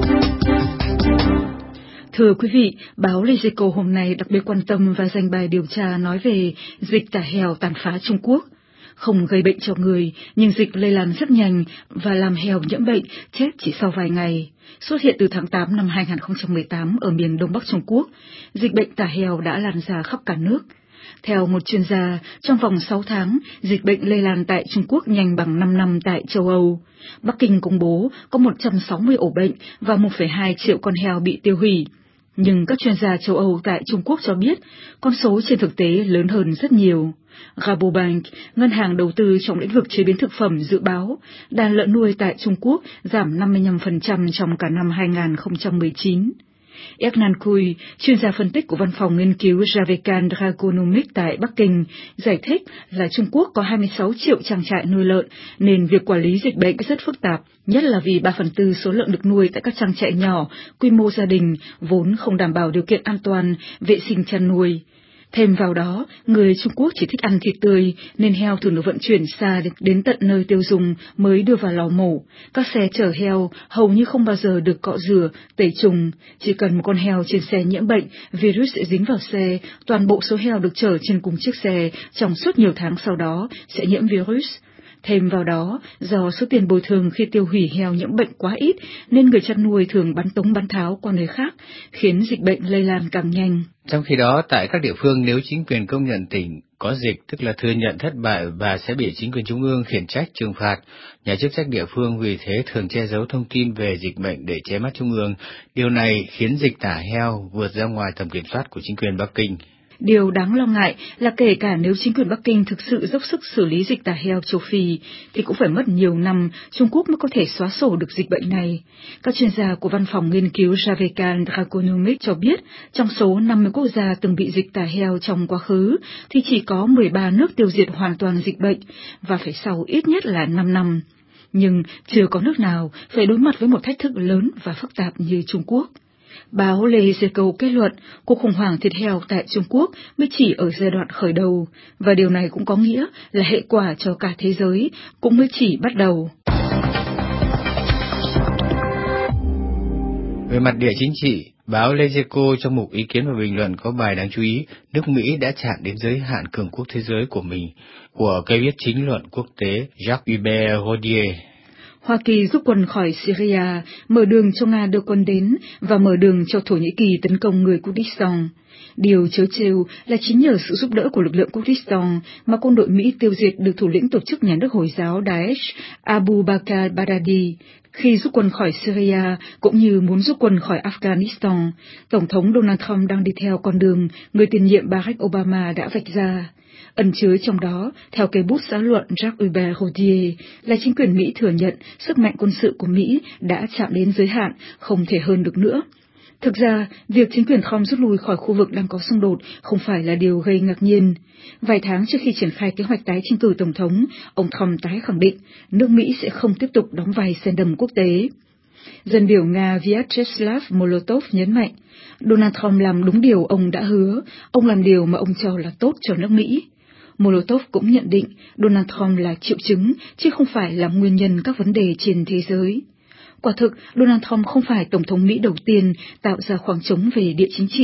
H: Thưa quý vị, báo Les Echos hôm nay đặc biệt quan tâm và dành bài điều tra nói về dịch tả heo tàn phá Trung Quốc. Không gây bệnh cho người, nhưng dịch lây lan rất nhanh và làm heo nhiễm bệnh chết chỉ sau vài ngày. Xuất hiện từ tháng tám năm hai nghìn không trăm mười tám ở miền Đông Bắc Trung Quốc, dịch bệnh tả heo đã lan ra khắp cả nước. Theo một chuyên gia, trong vòng sáu tháng, dịch bệnh lây lan tại Trung Quốc nhanh bằng năm năm tại châu Âu. Bắc Kinh công bố có một trăm sáu mươi ổ bệnh và một phẩy hai triệu con heo bị tiêu hủy. Nhưng các chuyên gia châu Âu tại Trung Quốc cho biết, con số trên thực tế lớn hơn rất nhiều. Rabobank, ngân hàng đầu tư trong lĩnh vực chế biến thực phẩm dự báo, đàn lợn nuôi tại Trung Quốc giảm năm mươi lăm phần trăm trong cả năm hai nghìn không trăm mười chín. Ernan Kui, chuyên gia phân tích của văn phòng nghiên cứu Javekan Dragonomics tại Bắc Kinh, giải thích là Trung Quốc có hai mươi sáu triệu trang trại nuôi lợn, nên việc quản lý dịch bệnh rất phức tạp, nhất là vì ba phần tư số lợn được nuôi tại các trang trại nhỏ, quy mô gia đình, vốn không đảm bảo điều kiện an toàn, vệ sinh chăn nuôi. Thêm vào đó, người Trung Quốc chỉ thích ăn thịt tươi, nên heo thường được vận chuyển xa đến tận nơi tiêu dùng mới đưa vào lò mổ. Các xe chở heo hầu như không bao giờ được cọ rửa, tẩy trùng. Chỉ cần một con heo trên xe nhiễm bệnh, virus sẽ dính vào xe, toàn bộ số heo được chở trên cùng chiếc xe trong suốt nhiều tháng sau đó sẽ nhiễm virus. Thêm vào đó, do số tiền bồi thường khi tiêu hủy heo nhiễm bệnh quá ít, nên người chăn nuôi thường bắn tống bắn tháo qua nơi khác, khiến dịch bệnh lây lan càng nhanh.
B: Trong khi đó, tại các địa phương, nếu chính quyền công nhận tỉnh có dịch, tức là thừa nhận thất bại và sẽ bị chính quyền trung ương khiển trách trừng phạt, nhà chức trách địa phương vì thế thường che giấu thông tin về dịch bệnh để che mắt trung ương. Điều này khiến dịch tả heo vượt ra ngoài tầm kiểm soát của chính quyền Bắc Kinh.
H: Điều đáng lo ngại là kể cả nếu chính quyền Bắc Kinh thực sự dốc sức xử lý dịch tả heo châu Phi, thì cũng phải mất nhiều năm Trung Quốc mới có thể xóa sổ được dịch bệnh này. Các chuyên gia của văn phòng nghiên cứu Javekan Dragonomics cho biết, trong số năm mươi quốc gia từng bị dịch tả heo trong quá khứ, thì chỉ có mười ba nước tiêu diệt hoàn toàn dịch bệnh, và phải sau ít nhất là năm năm. Nhưng chưa có nước nào phải đối mặt với một thách thức lớn và phức tạp như Trung Quốc. Báo Les Echos kết luận, cuộc khủng hoảng thịt heo tại Trung Quốc mới chỉ ở giai đoạn khởi đầu, và điều này cũng có nghĩa là hệ quả cho cả thế giới cũng mới chỉ bắt đầu.
B: Về mặt địa chính trị, báo Les Echos trong mục ý kiến và bình luận có bài đáng chú ý, nước Mỹ đã chạm đến giới hạn cường quốc thế giới của mình, của cây viết chính luận quốc tế Jacques-Hubert Rodier.
H: Hoa Kỳ rút quân khỏi Syria, mở đường cho Nga đưa quân đến và mở đường cho Thổ Nhĩ Kỳ tấn công người Kurdistan. Điều trớ trêu là chính nhờ sự giúp đỡ của lực lượng Kurdistan mà quân đội Mỹ tiêu diệt được thủ lĩnh tổ chức nhà nước Hồi giáo Daesh Abu Bakr al-Baghdadi. Khi rút quân khỏi Syria cũng như muốn rút quân khỏi Afghanistan, Tổng thống Donald Trump đang đi theo con đường người tiền nhiệm Barack Obama đã vạch ra. Ẩn chứa trong đó, theo cây bút xã luận Jacques-Hubert Rodier, là chính quyền Mỹ thừa nhận sức mạnh quân sự của Mỹ đã chạm đến giới hạn, không thể hơn được nữa. Thực ra, việc chính quyền Trump rút lui khỏi khu vực đang có xung đột không phải là điều gây ngạc nhiên. Vài tháng trước khi triển khai kế hoạch tái tranh cử Tổng thống, ông Trump tái khẳng định nước Mỹ sẽ không tiếp tục đóng vai sen đầm quốc tế. Dân biểu Nga Vyacheslav Molotov nhấn mạnh, Donald Trump làm đúng điều ông đã hứa, ông làm điều mà ông cho là tốt cho nước Mỹ. Molotov cũng nhận định Donald Trump là triệu chứng, chứ không phải là nguyên nhân các vấn đề trên thế giới. Quả thực, Donald Trump không phải Tổng thống Mỹ đầu tiên tạo ra khoảng trống về địa chính trị.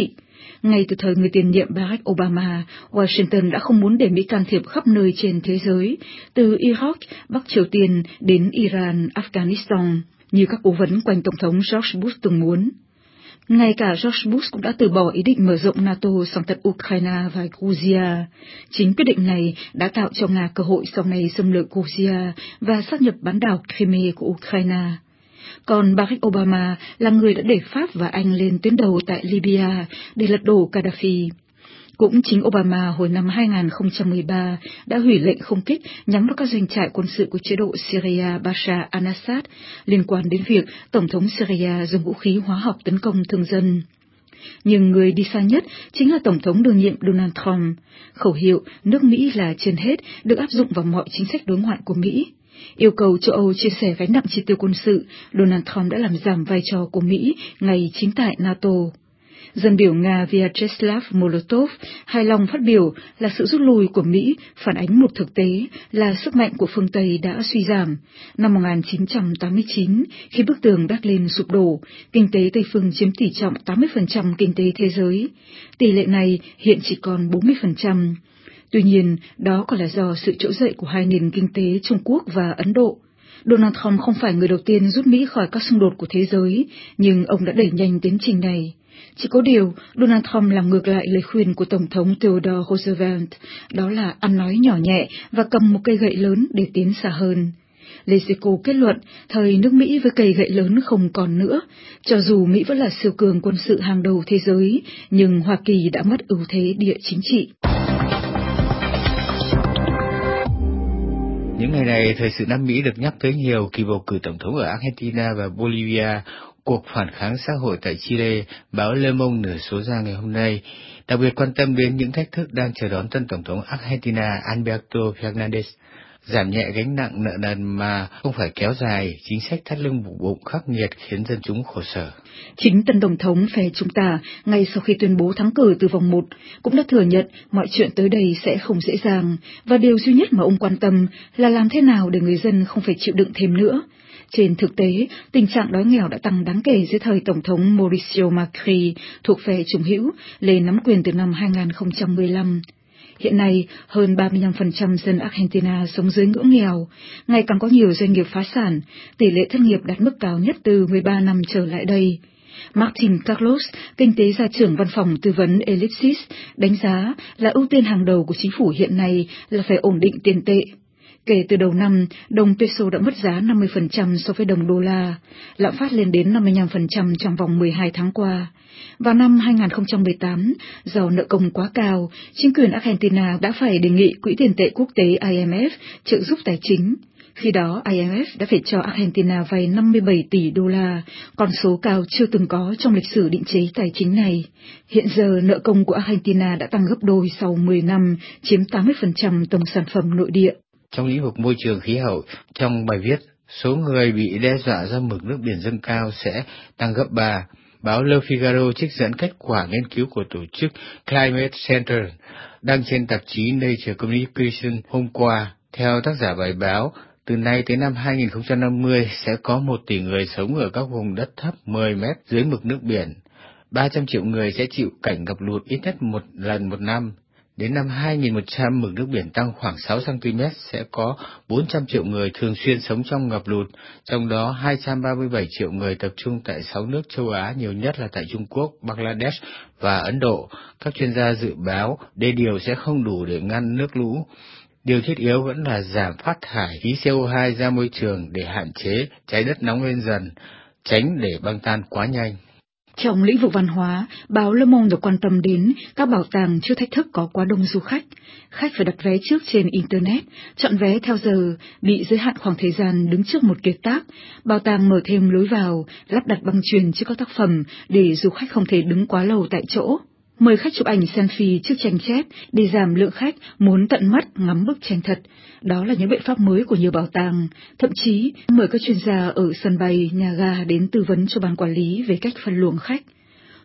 H: Ngay từ thời người tiền nhiệm Barack Obama, Washington đã không muốn để Mỹ can thiệp khắp nơi trên thế giới, từ Iraq, Bắc Triều Tiên đến Iran, Afghanistan, như các cố vấn quanh Tổng thống George Bush từng muốn. Ngay cả George Bush cũng đã từ bỏ ý định mở rộng NATO sang tận Ukraine và Georgia. Chính quyết định này đã tạo cho Nga cơ hội sau này xâm lược Georgia và sát nhập bán đảo Crimea của Ukraine. Còn Barack Obama là người đã đẩy Pháp và Anh lên tuyến đầu tại Libya để lật đổ Gaddafi. Cũng chính Obama hồi năm hai nghìn không trăm mười ba đã hủy lệnh không kích nhắm vào các doanh trại quân sự của chế độ Syria Bashar al-Assad liên quan đến việc Tổng thống Syria dùng vũ khí hóa học tấn công thường dân. Nhưng người đi xa nhất chính là Tổng thống đương nhiệm Donald Trump. Khẩu hiệu nước Mỹ là trên hết được áp dụng vào mọi chính sách đối ngoại của Mỹ. Yêu cầu châu Âu chia sẻ gánh nặng chi tiêu quân sự, Donald Trump đã làm giảm vai trò của Mỹ ngay chính tại NATO. Dân biểu Nga Vyacheslav Molotov hài lòng phát biểu là sự rút lui của Mỹ phản ánh một thực tế là sức mạnh của phương Tây đã suy giảm. Năm một nghìn chín trăm tám mươi chín, khi bức tường Berlin sụp đổ, kinh tế Tây phương chiếm tỷ trọng tám mươi phần trăm kinh tế thế giới. Tỷ lệ này hiện chỉ còn bốn mươi phần trăm. Tuy nhiên, đó còn là do sự trỗi dậy của hai nền kinh tế Trung Quốc và Ấn Độ. Donald Trump không phải người đầu tiên rút Mỹ khỏi các xung đột của thế giới, nhưng ông đã đẩy nhanh tiến trình này. Chỉ có điều, Donald Trump làm ngược lại lời khuyên của Tổng thống Theodore Roosevelt, đó là ăn nói nhỏ nhẹ và cầm một cây gậy lớn để tiến xa hơn. Leseco kết luận, thời nước Mỹ với cây gậy lớn không còn nữa. Cho dù Mỹ vẫn là siêu cường quân sự hàng đầu thế giới, nhưng Hoa Kỳ đã mất ưu thế địa chính trị.
B: Những ngày này, thời sự Nam Mỹ được nhắc tới nhiều, kỳ bầu cử tổng thống ở Argentina và Bolivia, cuộc phản kháng xã hội tại Chile, báo Le Monde nửa số ra ngày hôm nay, đặc biệt quan tâm đến những thách thức đang chờ đón tân tổng thống Argentina Alberto Fernandez, giảm nhẹ gánh nặng nợ nần mà không phải kéo dài, chính sách thắt lưng buộc bụng khắc nghiệt khiến dân chúng khổ sở.
H: Chính tân tổng thống phe chúng ta, ngay sau khi tuyên bố thắng cử từ vòng một, cũng đã thừa nhận mọi chuyện tới đây sẽ không dễ dàng, và điều duy nhất mà ông quan tâm là làm thế nào để người dân không phải chịu đựng thêm nữa. Trên thực tế, tình trạng đói nghèo đã tăng đáng kể dưới thời Tổng thống Mauricio Macri thuộc phe trung hữu lên nắm quyền từ năm hai nghìn không trăm mười lăm. Hiện nay, hơn ba mươi lăm phần trăm dân Argentina sống dưới ngưỡng nghèo, ngày càng có nhiều doanh nghiệp phá sản, tỷ lệ thất nghiệp đạt mức cao nhất từ mười ba năm trở lại đây. Martin Carlos, kinh tế gia trưởng văn phòng tư vấn Ellipsis, đánh giá là ưu tiên hàng đầu của chính phủ hiện nay là phải ổn định tiền tệ. Kể từ đầu năm, đồng peso đã mất giá năm mươi phần trăm so với đồng đô la, lạm phát lên đến năm mươi lăm phần trăm trong vòng mười hai tháng qua. Vào năm hai nghìn không trăm mười tám, do nợ công quá cao, chính quyền Argentina đã phải đề nghị Quỹ tiền tệ quốc tế I M F trợ giúp tài chính. Khi đó, I M F đã phải cho Argentina vay năm mươi bảy tỷ đô la, con số cao chưa từng có trong lịch sử định chế tài chính này. Hiện giờ, nợ công của Argentina đã tăng gấp đôi sau mười năm, chiếm tám mươi phần trăm tổng sản phẩm nội địa.
B: Trong lĩnh vực môi trường khí hậu, trong bài viết, số người bị đe dọa do mực nước biển dâng cao sẽ tăng gấp ba. Báo Le Figaro trích dẫn kết quả nghiên cứu của tổ chức Climate Center đăng trên tạp chí Nature Communication hôm qua. Theo tác giả bài báo, từ nay tới năm hai nghìn không trăm năm mươi sẽ có một tỷ người sống ở các vùng đất thấp mười mét dưới mực nước biển. ba trăm triệu người sẽ chịu cảnh ngập lụt ít nhất một lần một năm. Đến năm hai nghìn một trăm, mực nước biển tăng khoảng sáu xăng ti mét, sẽ có bốn trăm triệu người thường xuyên sống trong ngập lụt, trong đó hai trăm ba mươi bảy triệu người tập trung tại sáu nước châu Á, nhiều nhất là tại Trung Quốc, Bangladesh và Ấn Độ. Các chuyên gia dự báo đê điều sẽ không đủ để ngăn nước lũ. Điều thiết yếu vẫn là giảm phát thải khí C O hai ra môi trường để hạn chế trái đất nóng lên dần, tránh để băng tan quá nhanh.
H: Trong lĩnh vực văn hóa, báo Le Monde được quan tâm đến các bảo tàng trước thách thức có quá đông du khách. Khách phải đặt vé trước trên Internet, chọn vé theo giờ, bị giới hạn khoảng thời gian đứng trước một kiệt tác. Bảo tàng mở thêm lối vào, lắp đặt băng chuyền trước các tác phẩm để du khách không thể đứng quá lâu tại chỗ. Mời khách chụp ảnh selfie trước tranh chép để giảm lượng khách muốn tận mắt ngắm bức tranh thật. Đó là những biện pháp mới của nhiều bảo tàng. Thậm chí, mời các chuyên gia ở sân bay, nhà ga đến tư vấn cho ban quản lý về cách phân luồng khách.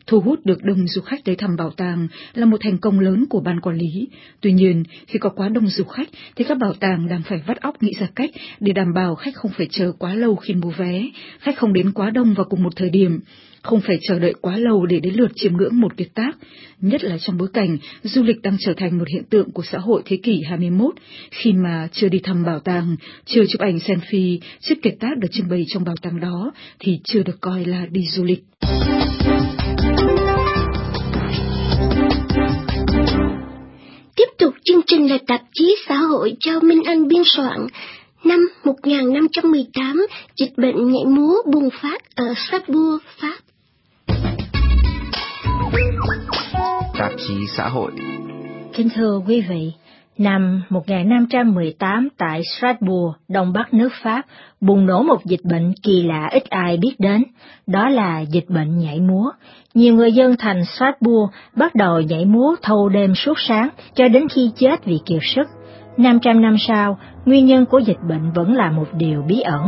H: Thu hút được đông du khách tới thăm bảo tàng là một thành công lớn của ban quản lý. Tuy nhiên, khi có quá đông du khách thì các bảo tàng đang phải vắt óc nghĩ ra cách để đảm bảo khách không phải chờ quá lâu khi mua vé, khách không đến quá đông vào cùng một thời điểm, không phải chờ đợi quá lâu để đến lượt chiêm ngưỡng một kiệt tác, nhất là trong bối cảnh du lịch đang trở thành một hiện tượng của xã hội thế kỷ hai mươi mốt, khi mà chưa đi thăm bảo tàng, chưa chụp ảnh selfie trước kiệt tác được trưng bày trong bảo tàng đó thì chưa được coi là đi du lịch.
D: Tiếp tục chương trình là tạp chí xã hội do Minh Anh biên soạn. Năm một nghìn năm trăm mười tám, dịch bệnh nhảy múa bùng phát ở Strasbourg, Pháp.
K: Tạp chí xã hội.
L: Kính thưa quý vị, năm một nghìn năm trăm mười tám tại Strasbourg, đông bắc nước Pháp, bùng nổ một dịch bệnh kỳ lạ ít ai biết đến, đó là dịch bệnh nhảy múa. Nhiều người dân thành Strasbourg bắt đầu nhảy múa thâu đêm suốt sáng cho đến khi chết vì kiệt sức. năm trăm năm sau, nguyên nhân của dịch bệnh vẫn là một điều bí ẩn.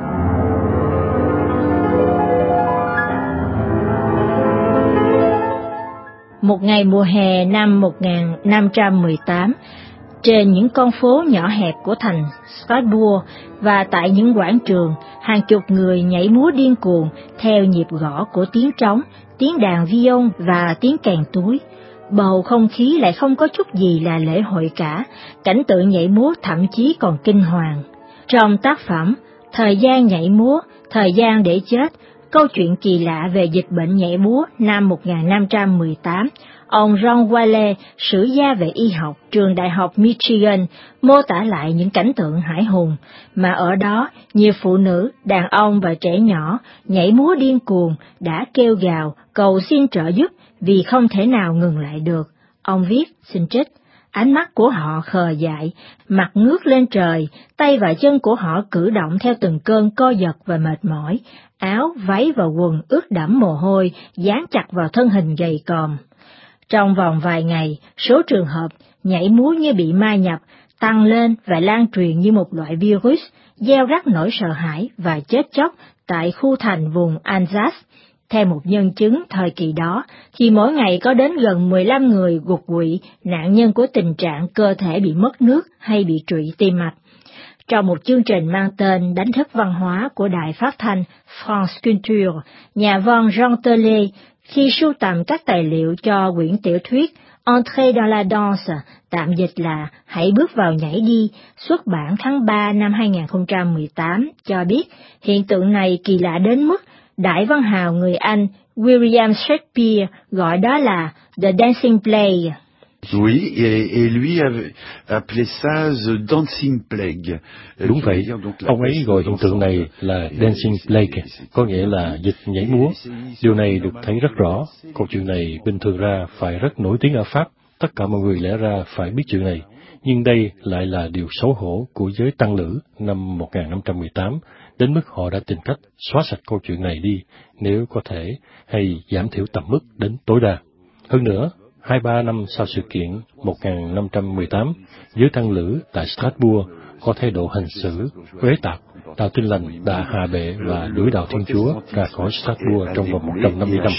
L: Một ngày mùa hè năm một nghìn năm trăm mười tám, trên những con phố nhỏ hẹp của thành Strasbourg và tại những quảng trường, hàng chục người nhảy múa điên cuồng theo nhịp gõ của tiếng trống, tiếng đàn violon và tiếng kèn túi. Bầu không khí lại không có chút gì là lễ hội cả, cảnh tượng nhảy múa thậm chí còn kinh hoàng. Trong tác phẩm Thời gian nhảy múa, thời gian để chết, câu chuyện kỳ lạ về dịch bệnh nhảy múa năm một nghìn năm trăm mười tám, ông John Wiley, sử gia về y học trường Đại học Michigan, mô tả lại những cảnh tượng hãi hùng, mà ở đó nhiều phụ nữ, đàn ông và trẻ nhỏ nhảy múa điên cuồng đã kêu gào, cầu xin trợ giúp vì không thể nào ngừng lại được. Ông viết, xin trích, ánh mắt của họ khờ dại, mặt ngước lên trời, tay và chân của họ cử động theo từng cơn co giật và mệt mỏi, áo, váy và quần ướt đẫm mồ hôi, dán chặt vào thân hình gầy còm. Trong vòng vài ngày, số trường hợp nhảy múa như bị ma nhập tăng lên và lan truyền như một loại virus, gieo rắc nỗi sợ hãi và chết chóc tại khu thành vùng Alsace. Theo một nhân chứng thời kỳ đó, thì mỗi ngày có đến gần mười lăm người gục quỵ, nạn nhân của tình trạng cơ thể bị mất nước hay bị trụy tim mạch. Trong một chương trình mang tên Đánh thức văn hóa của đài phát thanh France Culture, nhà văn Jean Telet, khi sưu tầm các tài liệu cho quyển tiểu thuyết Entrée dans la danse, tạm dịch là Hãy bước vào nhảy đi, xuất bản tháng ba năm hai nghìn không trăm mười tám, cho biết hiện tượng này kỳ lạ đến mức đại văn hào người Anh William Shakespeare gọi đó là The Dancing Plague.
M: Oui, et, et lui avait appelé ça the Dancing Plague.
J: Đúng vậy, ông ấy gọi hiện tượng này là Dancing Plague, có nghĩa là dịch nhảy múa. Điều này được thấy rất rõ. Câu chuyện này bình thường ra phải rất nổi tiếng ở Pháp, tất cả mọi người lẽ ra phải biết chuyện này. Nhưng đây lại là điều xấu hổ của giới tăng lữ năm một nghìn năm trăm mười tám, đến mức họ đã tìm cách xóa sạch câu chuyện này đi, nếu có thể, hay giảm thiểu tầm mức đến tối đa. Hơn nữa, hai ba năm sau sự kiện một nghìn năm trăm mười tám, giới tăng lữ tại Strasbourg có thái độ hành xử uế tạc. Đạo Tin Lành đã hạ bệ và đuổi đạo Thiên Chúa ra khỏi Strasbourg trong vòng một trăm năm mươi năm.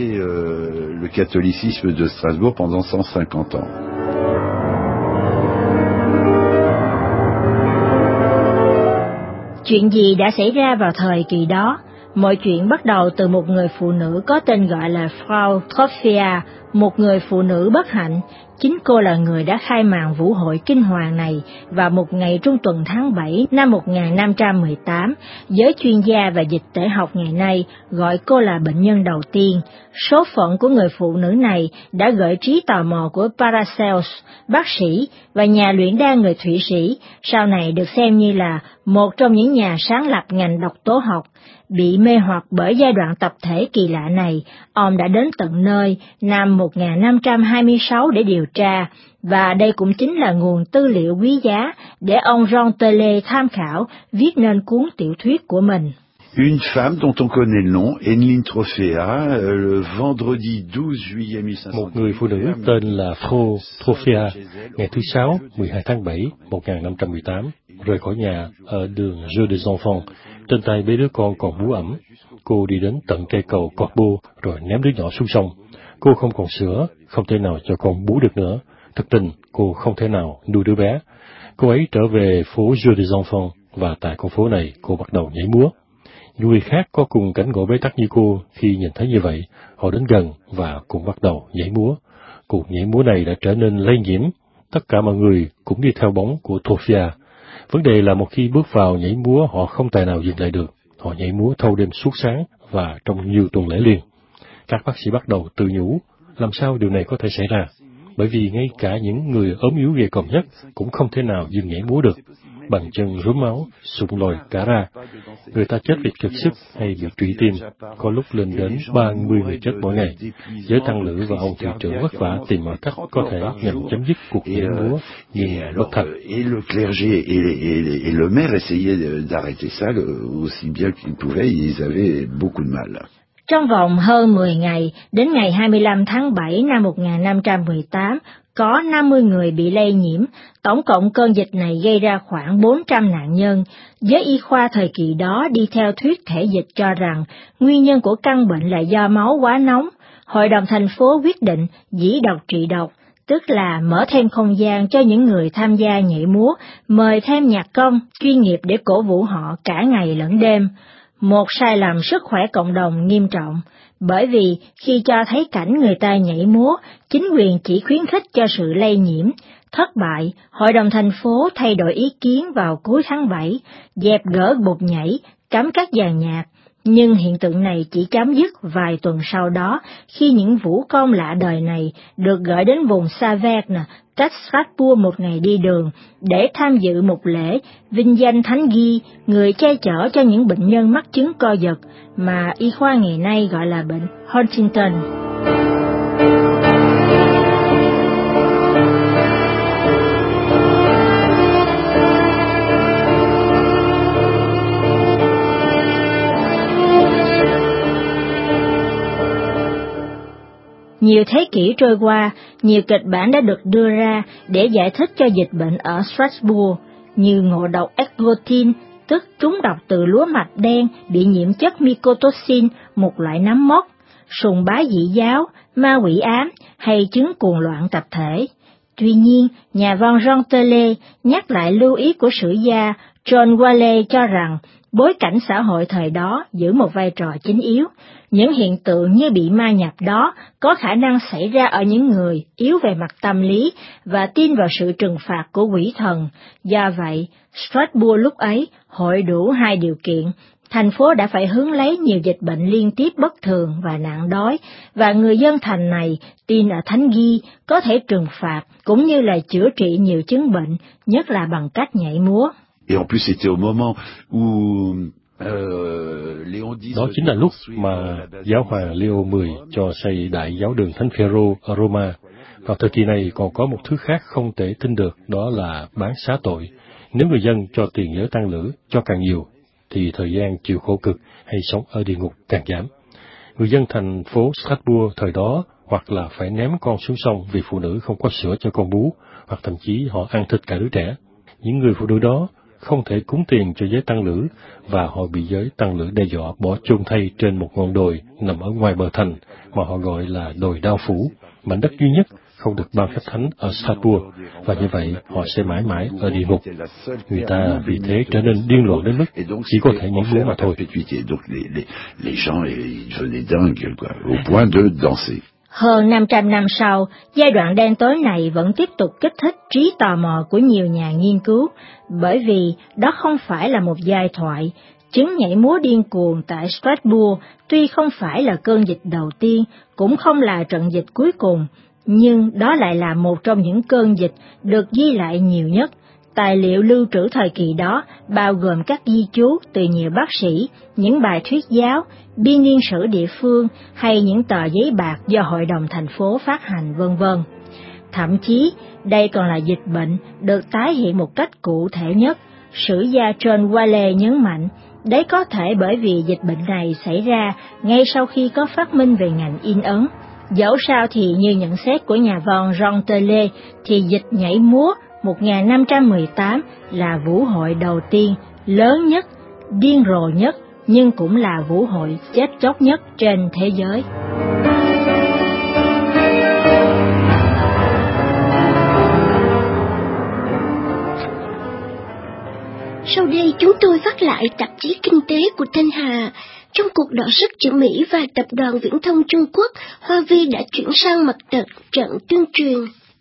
M: Le catholicisme de Strasbourg pendant cent cinquante ans.
L: Chuyện gì đã xảy ra vào thời kỳ đó? Mọi chuyện bắt đầu từ một người phụ nữ có tên gọi là Frau Trophea, một người phụ nữ bất hạnh. Chính cô là người đã khai màn vũ hội kinh hoàng này vào một ngày trung tuần tháng bảy năm một nghìn năm trăm mười tám. Giới chuyên gia và dịch tễ học ngày nay gọi cô là bệnh nhân đầu tiên. Số phận của người phụ nữ này đã gợi trí tò mò của Paracelsus, bác sĩ và nhà luyện đan người Thụy Sĩ, sau này được xem như là một trong những nhà sáng lập ngành độc tố học. Bị mê hoặc bởi giai đoạn tập thể kỳ lạ này, ông đã đến tận nơi năm một nghìn năm trăm hai mươi sáu để điều tra, và đây cũng chính là nguồn tư liệu quý giá để ông Jean Telet tham khảo viết nên cuốn tiểu thuyết của mình.
M: Une femme dont on connaît le nom, Enline Trophea, le vendredi douze juillet mille cinq cent.
J: Một người phụ nữ tên là Frau Trophea, ngày thứ Sáu, mười hai tháng bảy, một nghìn năm trăm mười tám, rời khỏi nhà ở đường Rue des Enfants, Trên tay bế đứa con còn bú ẩm. Cô đi đến tận cây cầu Corbeau rồi ném đứa nhỏ xuống sông. Cô không còn sữa, không thể nào cho con bú được nữa. Thực tình, cô không thể nào nuôi đứa bé. Cô ấy trở về phố Jeux des Enfants, và tại con phố này cô bắt đầu nhảy múa. Những người khác có cùng cảnh ngộ bế tắc như cô, khi nhìn thấy như vậy, họ đến gần và cũng bắt đầu nhảy múa. Cuộc nhảy múa này đã trở nên lây nhiễm. Tất cả mọi người cũng đi theo bóng của Tofia. Vấn đề là một khi bước vào nhảy múa, họ không tài nào dừng lại được. Họ nhảy múa thâu đêm suốt sáng và trong nhiều tuần lễ liền. Các bác sĩ bắt đầu tự nhủ, làm sao điều này có thể xảy ra? Bởi vì ngay cả những người ốm yếu ghê còm nhất cũng không thể nào dừng nhảy múa được. Bằng chân rúm máu, sụn lồi cả ra. Người ta chết vì kiệt sức hay bị trụy tim, có lúc lên đến ba mươi người chết mỗi ngày. Giới tăng lữ và ông thị trưởng vất vả tìm mọi cách có thể nhằm chấm dứt cuộc nhảy múa, nhưng bất thành.
M: Et le clergé et, et, et le maire essayaient d'arrêter ça le, aussi bien qu'ils pouvaient, ils avaient beaucoup de mal.
L: Trong vòng hơn mười ngày, đến ngày hai mươi lăm tháng bảy năm một nghìn năm trăm mười tám, có năm mươi người bị lây nhiễm, tổng cộng cơn dịch này gây ra khoảng bốn trăm nạn nhân. Giới y khoa thời kỳ đó đi theo thuyết thể dịch cho rằng nguyên nhân của căn bệnh là do máu quá nóng. Hội đồng thành phố quyết định dĩ độc trị độc, tức là mở thêm không gian cho những người tham gia nhảy múa, mời thêm nhạc công chuyên nghiệp để cổ vũ họ cả ngày lẫn đêm. Một sai lầm sức khỏe cộng đồng nghiêm trọng, bởi vì khi cho thấy cảnh người ta nhảy múa, chính quyền chỉ khuyến khích cho sự lây nhiễm. Thất bại, Hội đồng thành phố thay đổi ý kiến vào cuối tháng bảy, dẹp gỡ bục nhảy, cấm các dàn nhạc. Nhưng hiện tượng này chỉ chấm dứt vài tuần sau đó, khi những vũ công lạ đời này được gửi đến vùng Saverne, cách Strasbourg một ngày đi đường, để tham dự một lễ vinh danh Thánh Ghi, người che chở cho những bệnh nhân mắc chứng co giật, mà y khoa ngày nay gọi là bệnh Huntington. Nhiều thế kỷ trôi qua, nhiều kịch bản đã được đưa ra để giải thích cho dịch bệnh ở Strasbourg, như ngộ độc ergotin, tức trúng độc từ lúa mạch đen bị nhiễm chất mycotoxin, một loại nấm mốc, sùng bái dị giáo, ma quỷ ám hay chứng cuồng loạn tập thể. Tuy nhiên, nhà văn Jean Telet nhắc lại lưu ý của sử gia John Waley cho rằng bối cảnh xã hội thời đó giữ một vai trò chính yếu. Những hiện tượng như bị ma nhập đó có khả năng xảy ra ở những người yếu về mặt tâm lý và tin vào sự trừng phạt của quỷ thần. Do vậy, Strasbourg lúc ấy hội đủ hai điều kiện. Thành phố đã phải hứng lấy nhiều dịch bệnh liên tiếp bất thường và nạn đói, và người dân thành này tin ở Thánh Ghi có thể trừng phạt cũng như là chữa trị nhiều chứng bệnh, nhất là bằng cách nhảy múa.
M: Et en plus, c'était au moment où
J: đó chính là lúc mà giáo hoàng Leo mười cho xây đại giáo đường Thánh Phêrô ở Roma. Vào thời kỳ này còn có một thứ khác không thể tin được, đó là bán xá tội. Nếu người dân cho tiền giới tăng lữ cho càng nhiều, thì thời gian chịu khổ cực hay sống ở địa ngục càng giảm. Người dân thành phố Strasbourg thời đó hoặc là phải ném con xuống sông vì phụ nữ không có sữa cho con bú, hoặc thậm chí họ ăn thịt cả đứa trẻ. Những người phụ nữ đó không thể cúng tiền cho giới tăng lữ, và họ bị giới tăng lữ đe dọa bỏ chôn thây trên một ngọn đồi nằm ở ngoài bờ thành mà họ gọi là đồi Đao Phủ, mảnh đất duy nhất không được ban phép thánh ở Strasbourg, và như vậy họ sẽ mãi mãi ở địa ngục. Người ta vì thế trở nên điên loạn đến mức chỉ có thể nhảy múa mà thôi.
L: Hơn năm trăm năm sau, giai đoạn đen tối này vẫn tiếp tục kích thích trí tò mò của nhiều nhà nghiên cứu, bởi vì đó không phải là một giai thoại. Chứng nhảy múa điên cuồng tại Strasbourg tuy không phải là cơn dịch đầu tiên, cũng không là trận dịch cuối cùng, nhưng đó lại là một trong những cơn dịch được ghi lại nhiều nhất. Tài liệu lưu trữ thời kỳ đó bao gồm các ghi chú từ nhiều bác sĩ, những bài thuyết giáo, biên niên sử địa phương hay những tờ giấy bạc do hội đồng thành phố phát hành, vân vân. Thậm chí, đây còn là dịch bệnh được tái hiện một cách cụ thể nhất. Sử gia John Waley nhấn mạnh, đấy có thể bởi vì dịch bệnh này xảy ra ngay sau khi có phát minh về ngành in ấn. Dẫu sao thì như nhận xét của nhà văn Jean Telet, thì dịch nhảy múa một nghìn năm trăm mười tám là vũ hội đầu tiên, lớn nhất, điên rồ nhất nhưng cũng là vũ hội chết chóc nhất trên thế giới.
D: Sau đây chúng tôi phát lại tạp chí kinh tế của Thanh Hà. Trong cuộc đọ sức giữa Mỹ và tập đoàn viễn thông Trung Quốc, Huawei đã chuyển sang mặt trận trận tuyên truyền.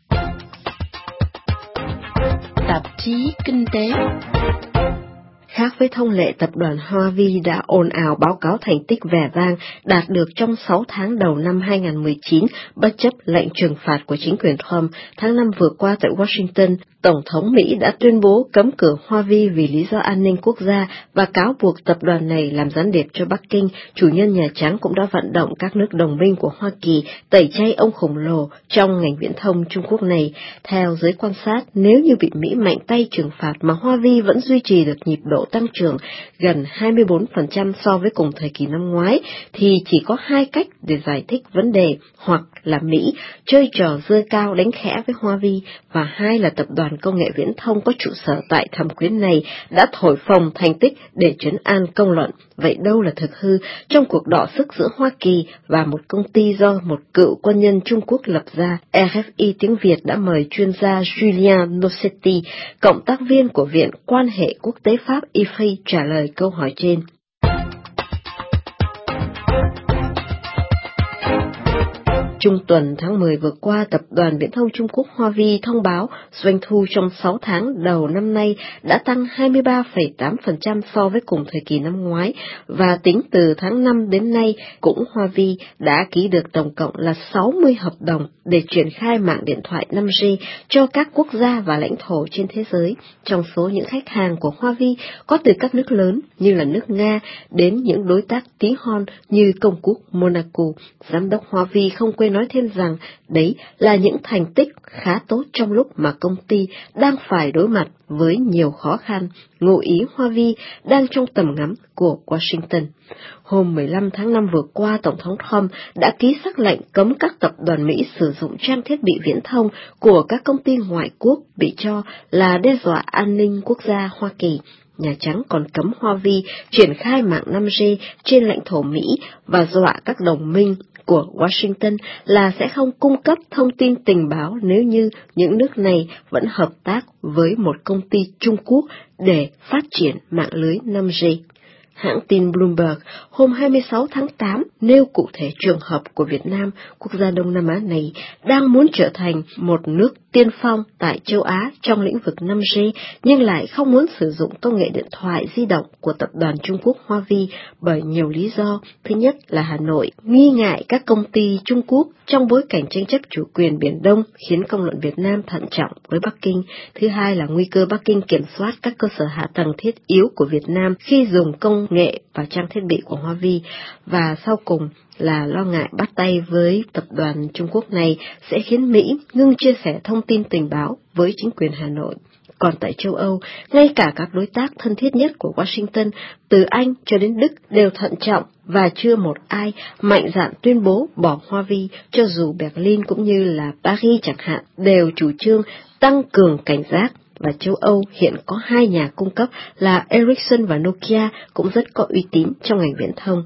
G: Tạp chí kinh tế. Khác với thông lệ, tập đoàn Huawei đã ồn ào báo cáo thành tích vẻ vang đạt được trong sáu tháng đầu năm hai không một chín, bất chấp lệnh trừng phạt của chính quyền Trump. Tháng năm vừa qua tại Washington, Tổng thống Mỹ đã tuyên bố cấm cửa Huawei vì lý do an ninh quốc gia và cáo buộc tập đoàn này làm gián điệp cho Bắc Kinh. Chủ nhân Nhà Trắng cũng đã vận động các nước đồng minh của Hoa Kỳ tẩy chay ông khổng lồ trong ngành viễn thông Trung Quốc này. Theo giới quan sát, nếu như bị Mỹ mạnh tay trừng phạt mà Huawei vẫn duy trì được nhịp độ tăng trưởng gần hai mươi bốn phần trăm so với cùng thời kỳ năm ngoái, thì chỉ có hai cách để giải thích vấn đề: hoặc là Mỹ chơi trò dơ cao đánh khẽ với Huawei, và hai là tập đoàn công nghệ viễn thông có trụ sở tại thẩm quyến này đã thổi phồng thành tích để trấn an công luận. Vậy đâu là thực hư trong cuộc đọ sức giữa Hoa Kỳ và một công ty do một cựu quân nhân Trung Quốc lập ra? rờ ép i tiếng Việt đã mời chuyên gia Julien Nossetti, cộng tác viên của Viện Quan hệ Quốc tế Pháp i ép i, trả lời câu hỏi trên. Trung tuần tháng mười vừa qua, tập đoàn viễn thông Trung Quốc Huawei thông báo doanh thu trong sáu tháng đầu năm nay đã tăng hai mươi ba phẩy tám phần trăm so với cùng thời kỳ năm ngoái, và tính từ tháng năm đến nay, cũng Huawei đã ký được tổng cộng là sáu mươi hợp đồng để triển khai mạng điện thoại năm G cho các quốc gia và lãnh thổ trên thế giới. Trong số những khách hàng của Huawei có từ các nước lớn như là nước Nga đến những đối tác tí hon như Công quốc Monaco. Giám đốc Huawei không quên nói thêm rằng đấy là những thành tích khá tốt trong lúc mà công ty đang phải đối mặt với nhiều khó khăn. Ngụ ý Huawei đang trong tầm ngắm của Washington. Hôm mười lăm tháng năm vừa qua, Tổng thống Trump đã ký sắc lệnh cấm các tập đoàn Mỹ sử dụng trang thiết bị viễn thông của các công ty ngoại quốc bị cho là đe dọa an ninh quốc gia Hoa Kỳ. Nhà Trắng còn cấm Huawei triển khai mạng năm G trên lãnh thổ Mỹ và dọa các đồng minh của Washington là sẽ không cung cấp thông tin tình báo nếu như những nước này vẫn hợp tác với một công ty Trung Quốc để phát triển mạng lưới năm G. Hãng tin Bloomberg hôm hai mươi sáu tháng tám nêu cụ thể trường hợp của Việt Nam, quốc gia Đông Nam Á này đang muốn trở thành một nước tiên phong tại châu Á trong lĩnh vực năm G, nhưng lại không muốn sử dụng công nghệ điện thoại di động của tập đoàn Trung Quốc Huawei bởi nhiều lý do. Thứ nhất là Hà Nội nghi ngại các công ty Trung Quốc trong bối cảnh tranh chấp chủ quyền Biển Đông khiến công luận Việt Nam thận trọng với Bắc Kinh. Thứ hai là nguy cơ Bắc Kinh kiểm soát các cơ sở hạ tầng thiết yếu của Việt Nam khi dùng công nghệ và trang thiết bị của Huawei. Và sau cùng là lo ngại bắt tay với tập đoàn Trung Quốc này sẽ khiến Mỹ ngưng chia sẻ thông tin tình báo với chính quyền Hà Nội. Còn tại châu Âu, ngay cả các đối tác thân thiết nhất của Washington, từ Anh cho đến Đức đều thận trọng và chưa một ai mạnh dạn tuyên bố bỏ Huawei, cho dù Berlin cũng như là Paris chẳng hạn đều chủ trương tăng cường cảnh giác. Và châu Âu hiện có hai nhà cung cấp là Ericsson và Nokia cũng rất có uy tín trong ngành viễn thông.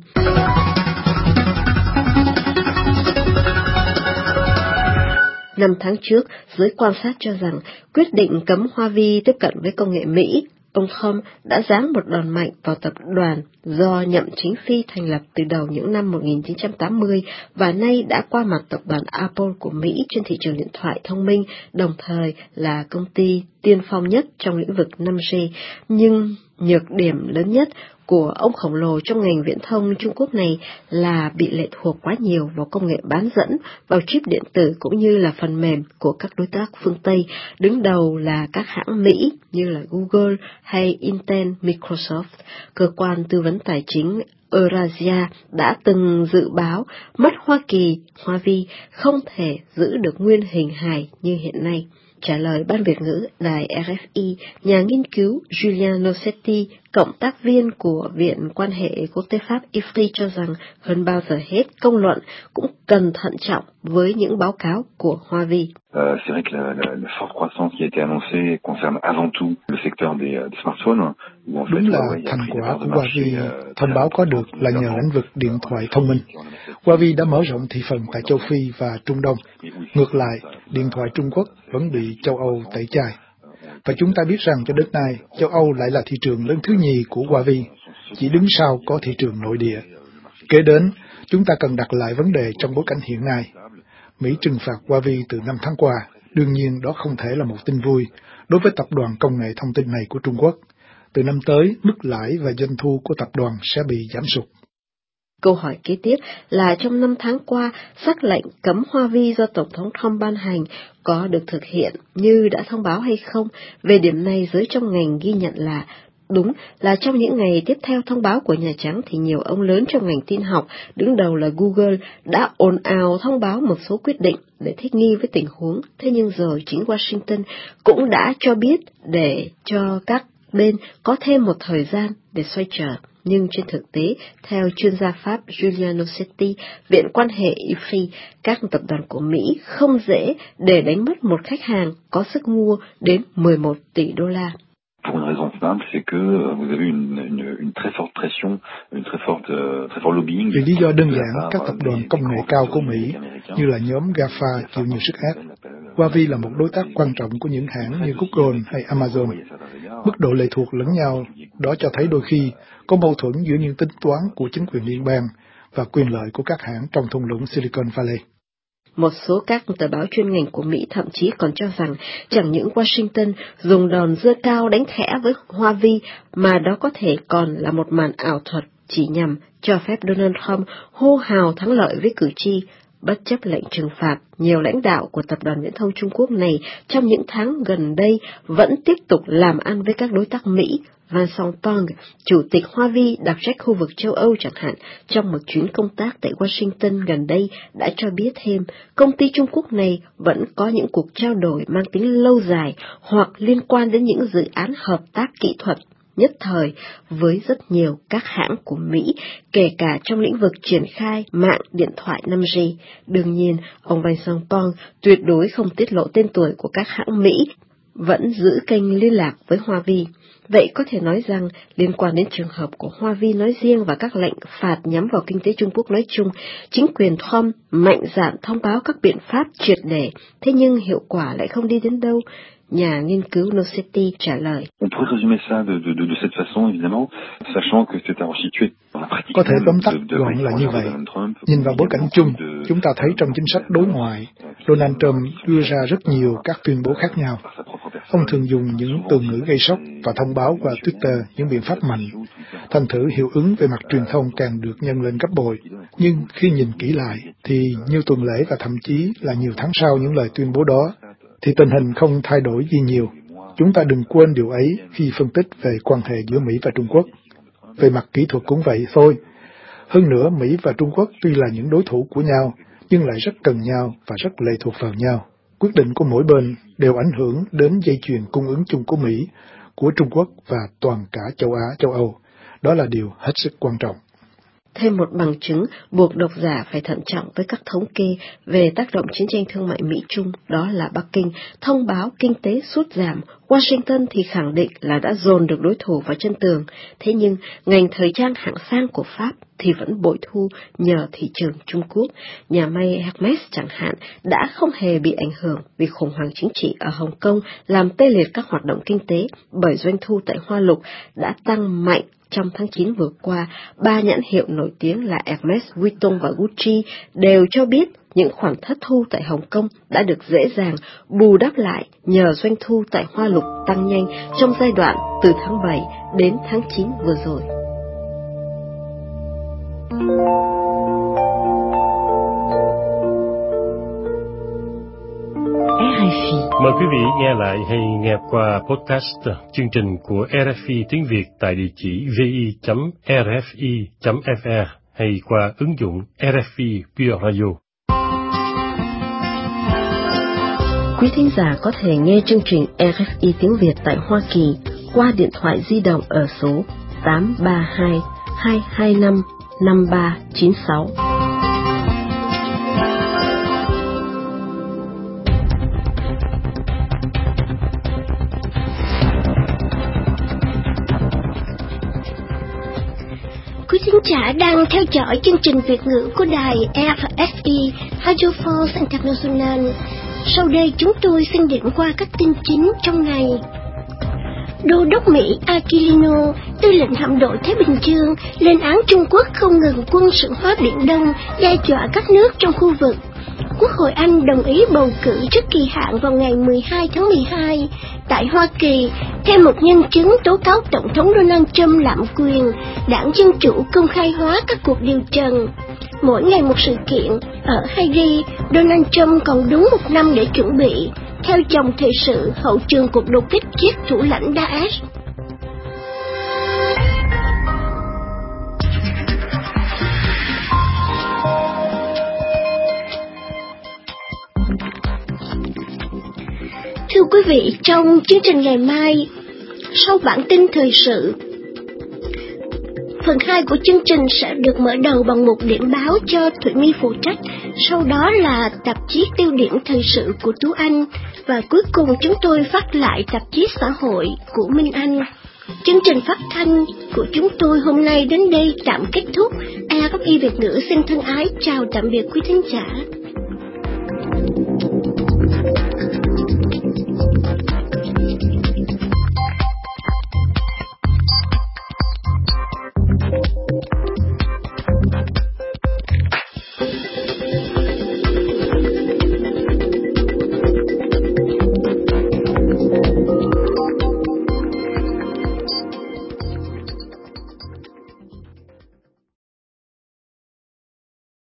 G: Năm tháng trước, giới quan sát cho rằng quyết định cấm Huawei tiếp cận với công nghệ Mỹ, ông Trump đã giáng một đòn mạnh vào tập đoàn do Nhậm Chính Phi thành lập từ đầu những năm một nghìn chín trăm tám mươi và nay đã qua mặt tập đoàn Apple của Mỹ trên thị trường điện thoại thông minh, đồng thời là công ty tiên phong nhất trong lĩnh vực năm G. Nhưng nhược điểm lớn nhất của ông khổng lồ trong ngành viễn thông Trung Quốc này là bị lệ thuộc quá nhiều vào công nghệ bán dẫn, vào chip điện tử cũng như là phần mềm của các đối tác phương Tây, đứng đầu là các hãng Mỹ như là Google hay Intel, Microsoft. Cơ quan tư vấn tài chính Eurasia đã từng dự báo mất Hoa Kỳ, Huawei không thể giữ được nguyên hình hài như hiện nay. Trả lời Ban Việt ngữ đài R F I, nhà nghiên cứu Giulia Nocetti, cộng tác viên của Viện Quan hệ Quốc tế Pháp I F R I cho rằng hơn bao giờ hết công luận cũng cần thận trọng với những báo cáo của Hoa Vi.
N: Euh, c'est vrai que la, la, la forte croissance qui a été annoncée concerne avant tout le secteur des, des smartphones.
A: Đúng là thành quả của Huawei thông báo có được là nhờ lĩnh vực điện thoại thông minh. Huawei đã mở rộng thị phần tại châu Phi và Trung Đông. Ngược lại, điện thoại Trung Quốc vẫn bị châu Âu tẩy chay. Và chúng ta biết rằng cho đến nay, châu Âu lại là thị trường lớn thứ nhì của Huawei, chỉ đứng sau có thị trường nội địa. Kế đến, chúng ta cần đặt lại vấn đề trong bối cảnh hiện nay. Mỹ trừng phạt Huawei từ năm tháng qua, đương nhiên đó không thể là một tin vui đối với tập đoàn công nghệ thông tin này của Trung Quốc. Từ năm tới, mức lãi và doanh thu của tập đoàn sẽ bị giảm sút.
G: Câu hỏi kế tiếp là trong năm tháng qua, sắc lệnh cấm Huawei do Tổng thống Trump ban hành có được thực hiện như đã thông báo hay không? Về điểm này, giới trong ngành ghi nhận là đúng là trong những ngày tiếp theo thông báo của Nhà Trắng thì nhiều ông lớn trong ngành tin học, đứng đầu là Google, đã ồn ào thông báo một số quyết định để thích nghi với tình huống. Thế nhưng rồi chính Washington cũng đã cho biết để cho các bên có thêm một thời gian để xoay trở. Nhưng trên thực tế, theo chuyên gia Pháp Giulia Nocetti, Viện Quan hệ I F R I, các tập đoàn của Mỹ không dễ để đánh mất một khách hàng có sức mua đến mười một tỷ đô la.
N: Pour une raison simple, c'est que vous avez une, une, une très forte pression, une très forte, très fort lobbying.
A: Vì lý do đơn giản, các tập đoàn công nghệ cao của Mỹ, như là nhóm GAFA, chịu nhiều sức ép. Huawei là một đối tác quan trọng của những hãng như Google hay Amazon. Mức độ lệ thuộc lẫn nhau, đó cho thấy đôi khi có mâu thuẫn giữa những tính toán của chính quyền liên bang và quyền lợi của các hãng trong thung lũng Silicon Valley.
G: Một số các tờ báo chuyên ngành của Mỹ thậm chí còn cho rằng chẳng những Washington dùng đòn dưa cao đánh khẽ với Huawei mà đó có thể còn là một màn ảo thuật chỉ nhằm cho phép Donald Trump hô hào thắng lợi với cử tri. Bất chấp lệnh trừng phạt, nhiều lãnh đạo của tập đoàn viễn thông Trung Quốc này trong những tháng gần đây vẫn tiếp tục làm ăn với các đối tác Mỹ. Vincent Peng, chủ tịch Huawei đặc trách khu vực châu Âu chẳng hạn, trong một chuyến công tác tại Washington gần đây đã cho biết thêm, công ty Trung Quốc này vẫn có những cuộc trao đổi mang tính lâu dài hoặc liên quan đến những dự án hợp tác kỹ thuật nhất thời với rất nhiều các hãng của Mỹ, kể cả trong lĩnh vực triển khai mạng điện thoại năm G. Đương nhiên, ông Vincent Peng tuyệt đối không tiết lộ tên tuổi của các hãng Mỹ, vẫn giữ kênh liên lạc với Huawei. Vậy có thể nói rằng, liên quan đến trường hợp của Huawei nói riêng và các lệnh phạt nhắm vào kinh tế Trung Quốc nói chung, chính quyền Trump mạnh dạn thông báo các biện pháp triệt để, thế nhưng hiệu quả lại không đi đến đâu. Nhà nghiên cứu Nocetti trả lời.
A: Có thể tóm tắt gọn là như vậy. Nhìn vào bối cảnh chung, chúng ta thấy trong chính sách đối ngoại, Donald Trump đưa ra rất nhiều các tuyên bố khác nhau. Ông thường dùng những từ ngữ gây sốc và thông báo qua Twitter những biện pháp mạnh. Thành thử hiệu ứng về mặt truyền thông càng được nhân lên gấp bội. Nhưng khi nhìn kỹ lại, thì nhiều tuần lễ và thậm chí là nhiều tháng sau những lời tuyên bố đó, thì tình hình không thay đổi gì nhiều. Chúng ta đừng quên điều ấy khi phân tích về quan hệ giữa Mỹ và Trung Quốc. Về mặt kỹ thuật cũng vậy thôi. Hơn nữa, Mỹ và Trung Quốc tuy là những đối thủ của nhau, nhưng lại rất cần nhau và rất lệ thuộc vào nhau. Quyết định của mỗi bên đều ảnh hưởng đến dây chuyền cung ứng chung của Mỹ, của Trung Quốc và toàn cả châu Á, châu Âu. Đó là điều hết sức quan trọng.
G: Thêm một bằng chứng buộc độc giả phải thận trọng với các thống kê về tác động chiến tranh thương mại Mỹ-Trung, đó là Bắc Kinh thông báo kinh tế sút giảm, Washington thì khẳng định là đã dồn được đối thủ vào chân tường. Thế nhưng, ngành thời trang hạng sang của Pháp thì vẫn bội thu nhờ thị trường Trung Quốc. Nhà may Hermes chẳng hạn đã không hề bị ảnh hưởng vì khủng hoảng chính trị ở Hồng Kông làm tê liệt các hoạt động kinh tế, bởi doanh thu tại Hoa Lục đã tăng mạnh. Trong tháng chín vừa qua, ba nhãn hiệu nổi tiếng là Hermes, Vuitton và Gucci đều cho biết những khoản thất thu tại Hồng Kông đã được dễ dàng bù đắp lại nhờ doanh thu tại Hoa Lục tăng nhanh trong giai đoạn từ tháng bảy đến tháng chín vừa rồi.
J: R F I. Mời quý vị nghe lại hay nghe qua podcast chương trình của R F I tiếng Việt tại địa chỉ vi chấm rfi chấm fr hay qua ứng dụng R F I Pure Radio.
G: Quý thính giả có thể nghe chương trình rờ ép i tiếng Việt tại Hoa Kỳ qua điện thoại di động ở số tám ba hai, hai hai năm, năm ba chín sáu.
D: Quý thính giả đang theo dõi chương trình Việt ngữ của đài rờ ép i Radio France International. Sau đây chúng tôi xin điểm qua các tin chính trong ngày. Đô đốc Mỹ Aquilino, tư lệnh hạm đội Thái Bình Dương, lên án Trung Quốc không ngừng quân sự hóa Biển Đông, đe dọa các nước trong khu vực. Quốc hội Anh đồng ý bầu cử trước kỳ hạn vào ngày mười hai tháng mười hai. Tại Hoa Kỳ, thêm một nhân chứng tố cáo Tổng thống Donald Trump lạm quyền, đảng Dân Chủ công khai hóa các cuộc điều trần. Mỗi ngày một sự kiện, ở Haiti, Donald Trump còn đúng một năm để chuẩn bị. Theo dòng thời sự, hậu trường cuộc đột kích giết thủ lãnh Daesh. Thưa quý vị, trong chương trình ngày mai, sau bản tin thời sự, phần hai của chương trình sẽ được mở đầu bằng một điểm báo cho Thủy My phụ trách, sau đó là tạp chí tiêu điểm thời sự của Tú Anh, và cuối cùng chúng tôi phát lại tạp chí xã hội của Minh Anh. Chương trình phát thanh của chúng tôi hôm nay đến đây tạm kết thúc. rờ ép i Việt ngữ xin thân ái chào tạm biệt quý thính giả.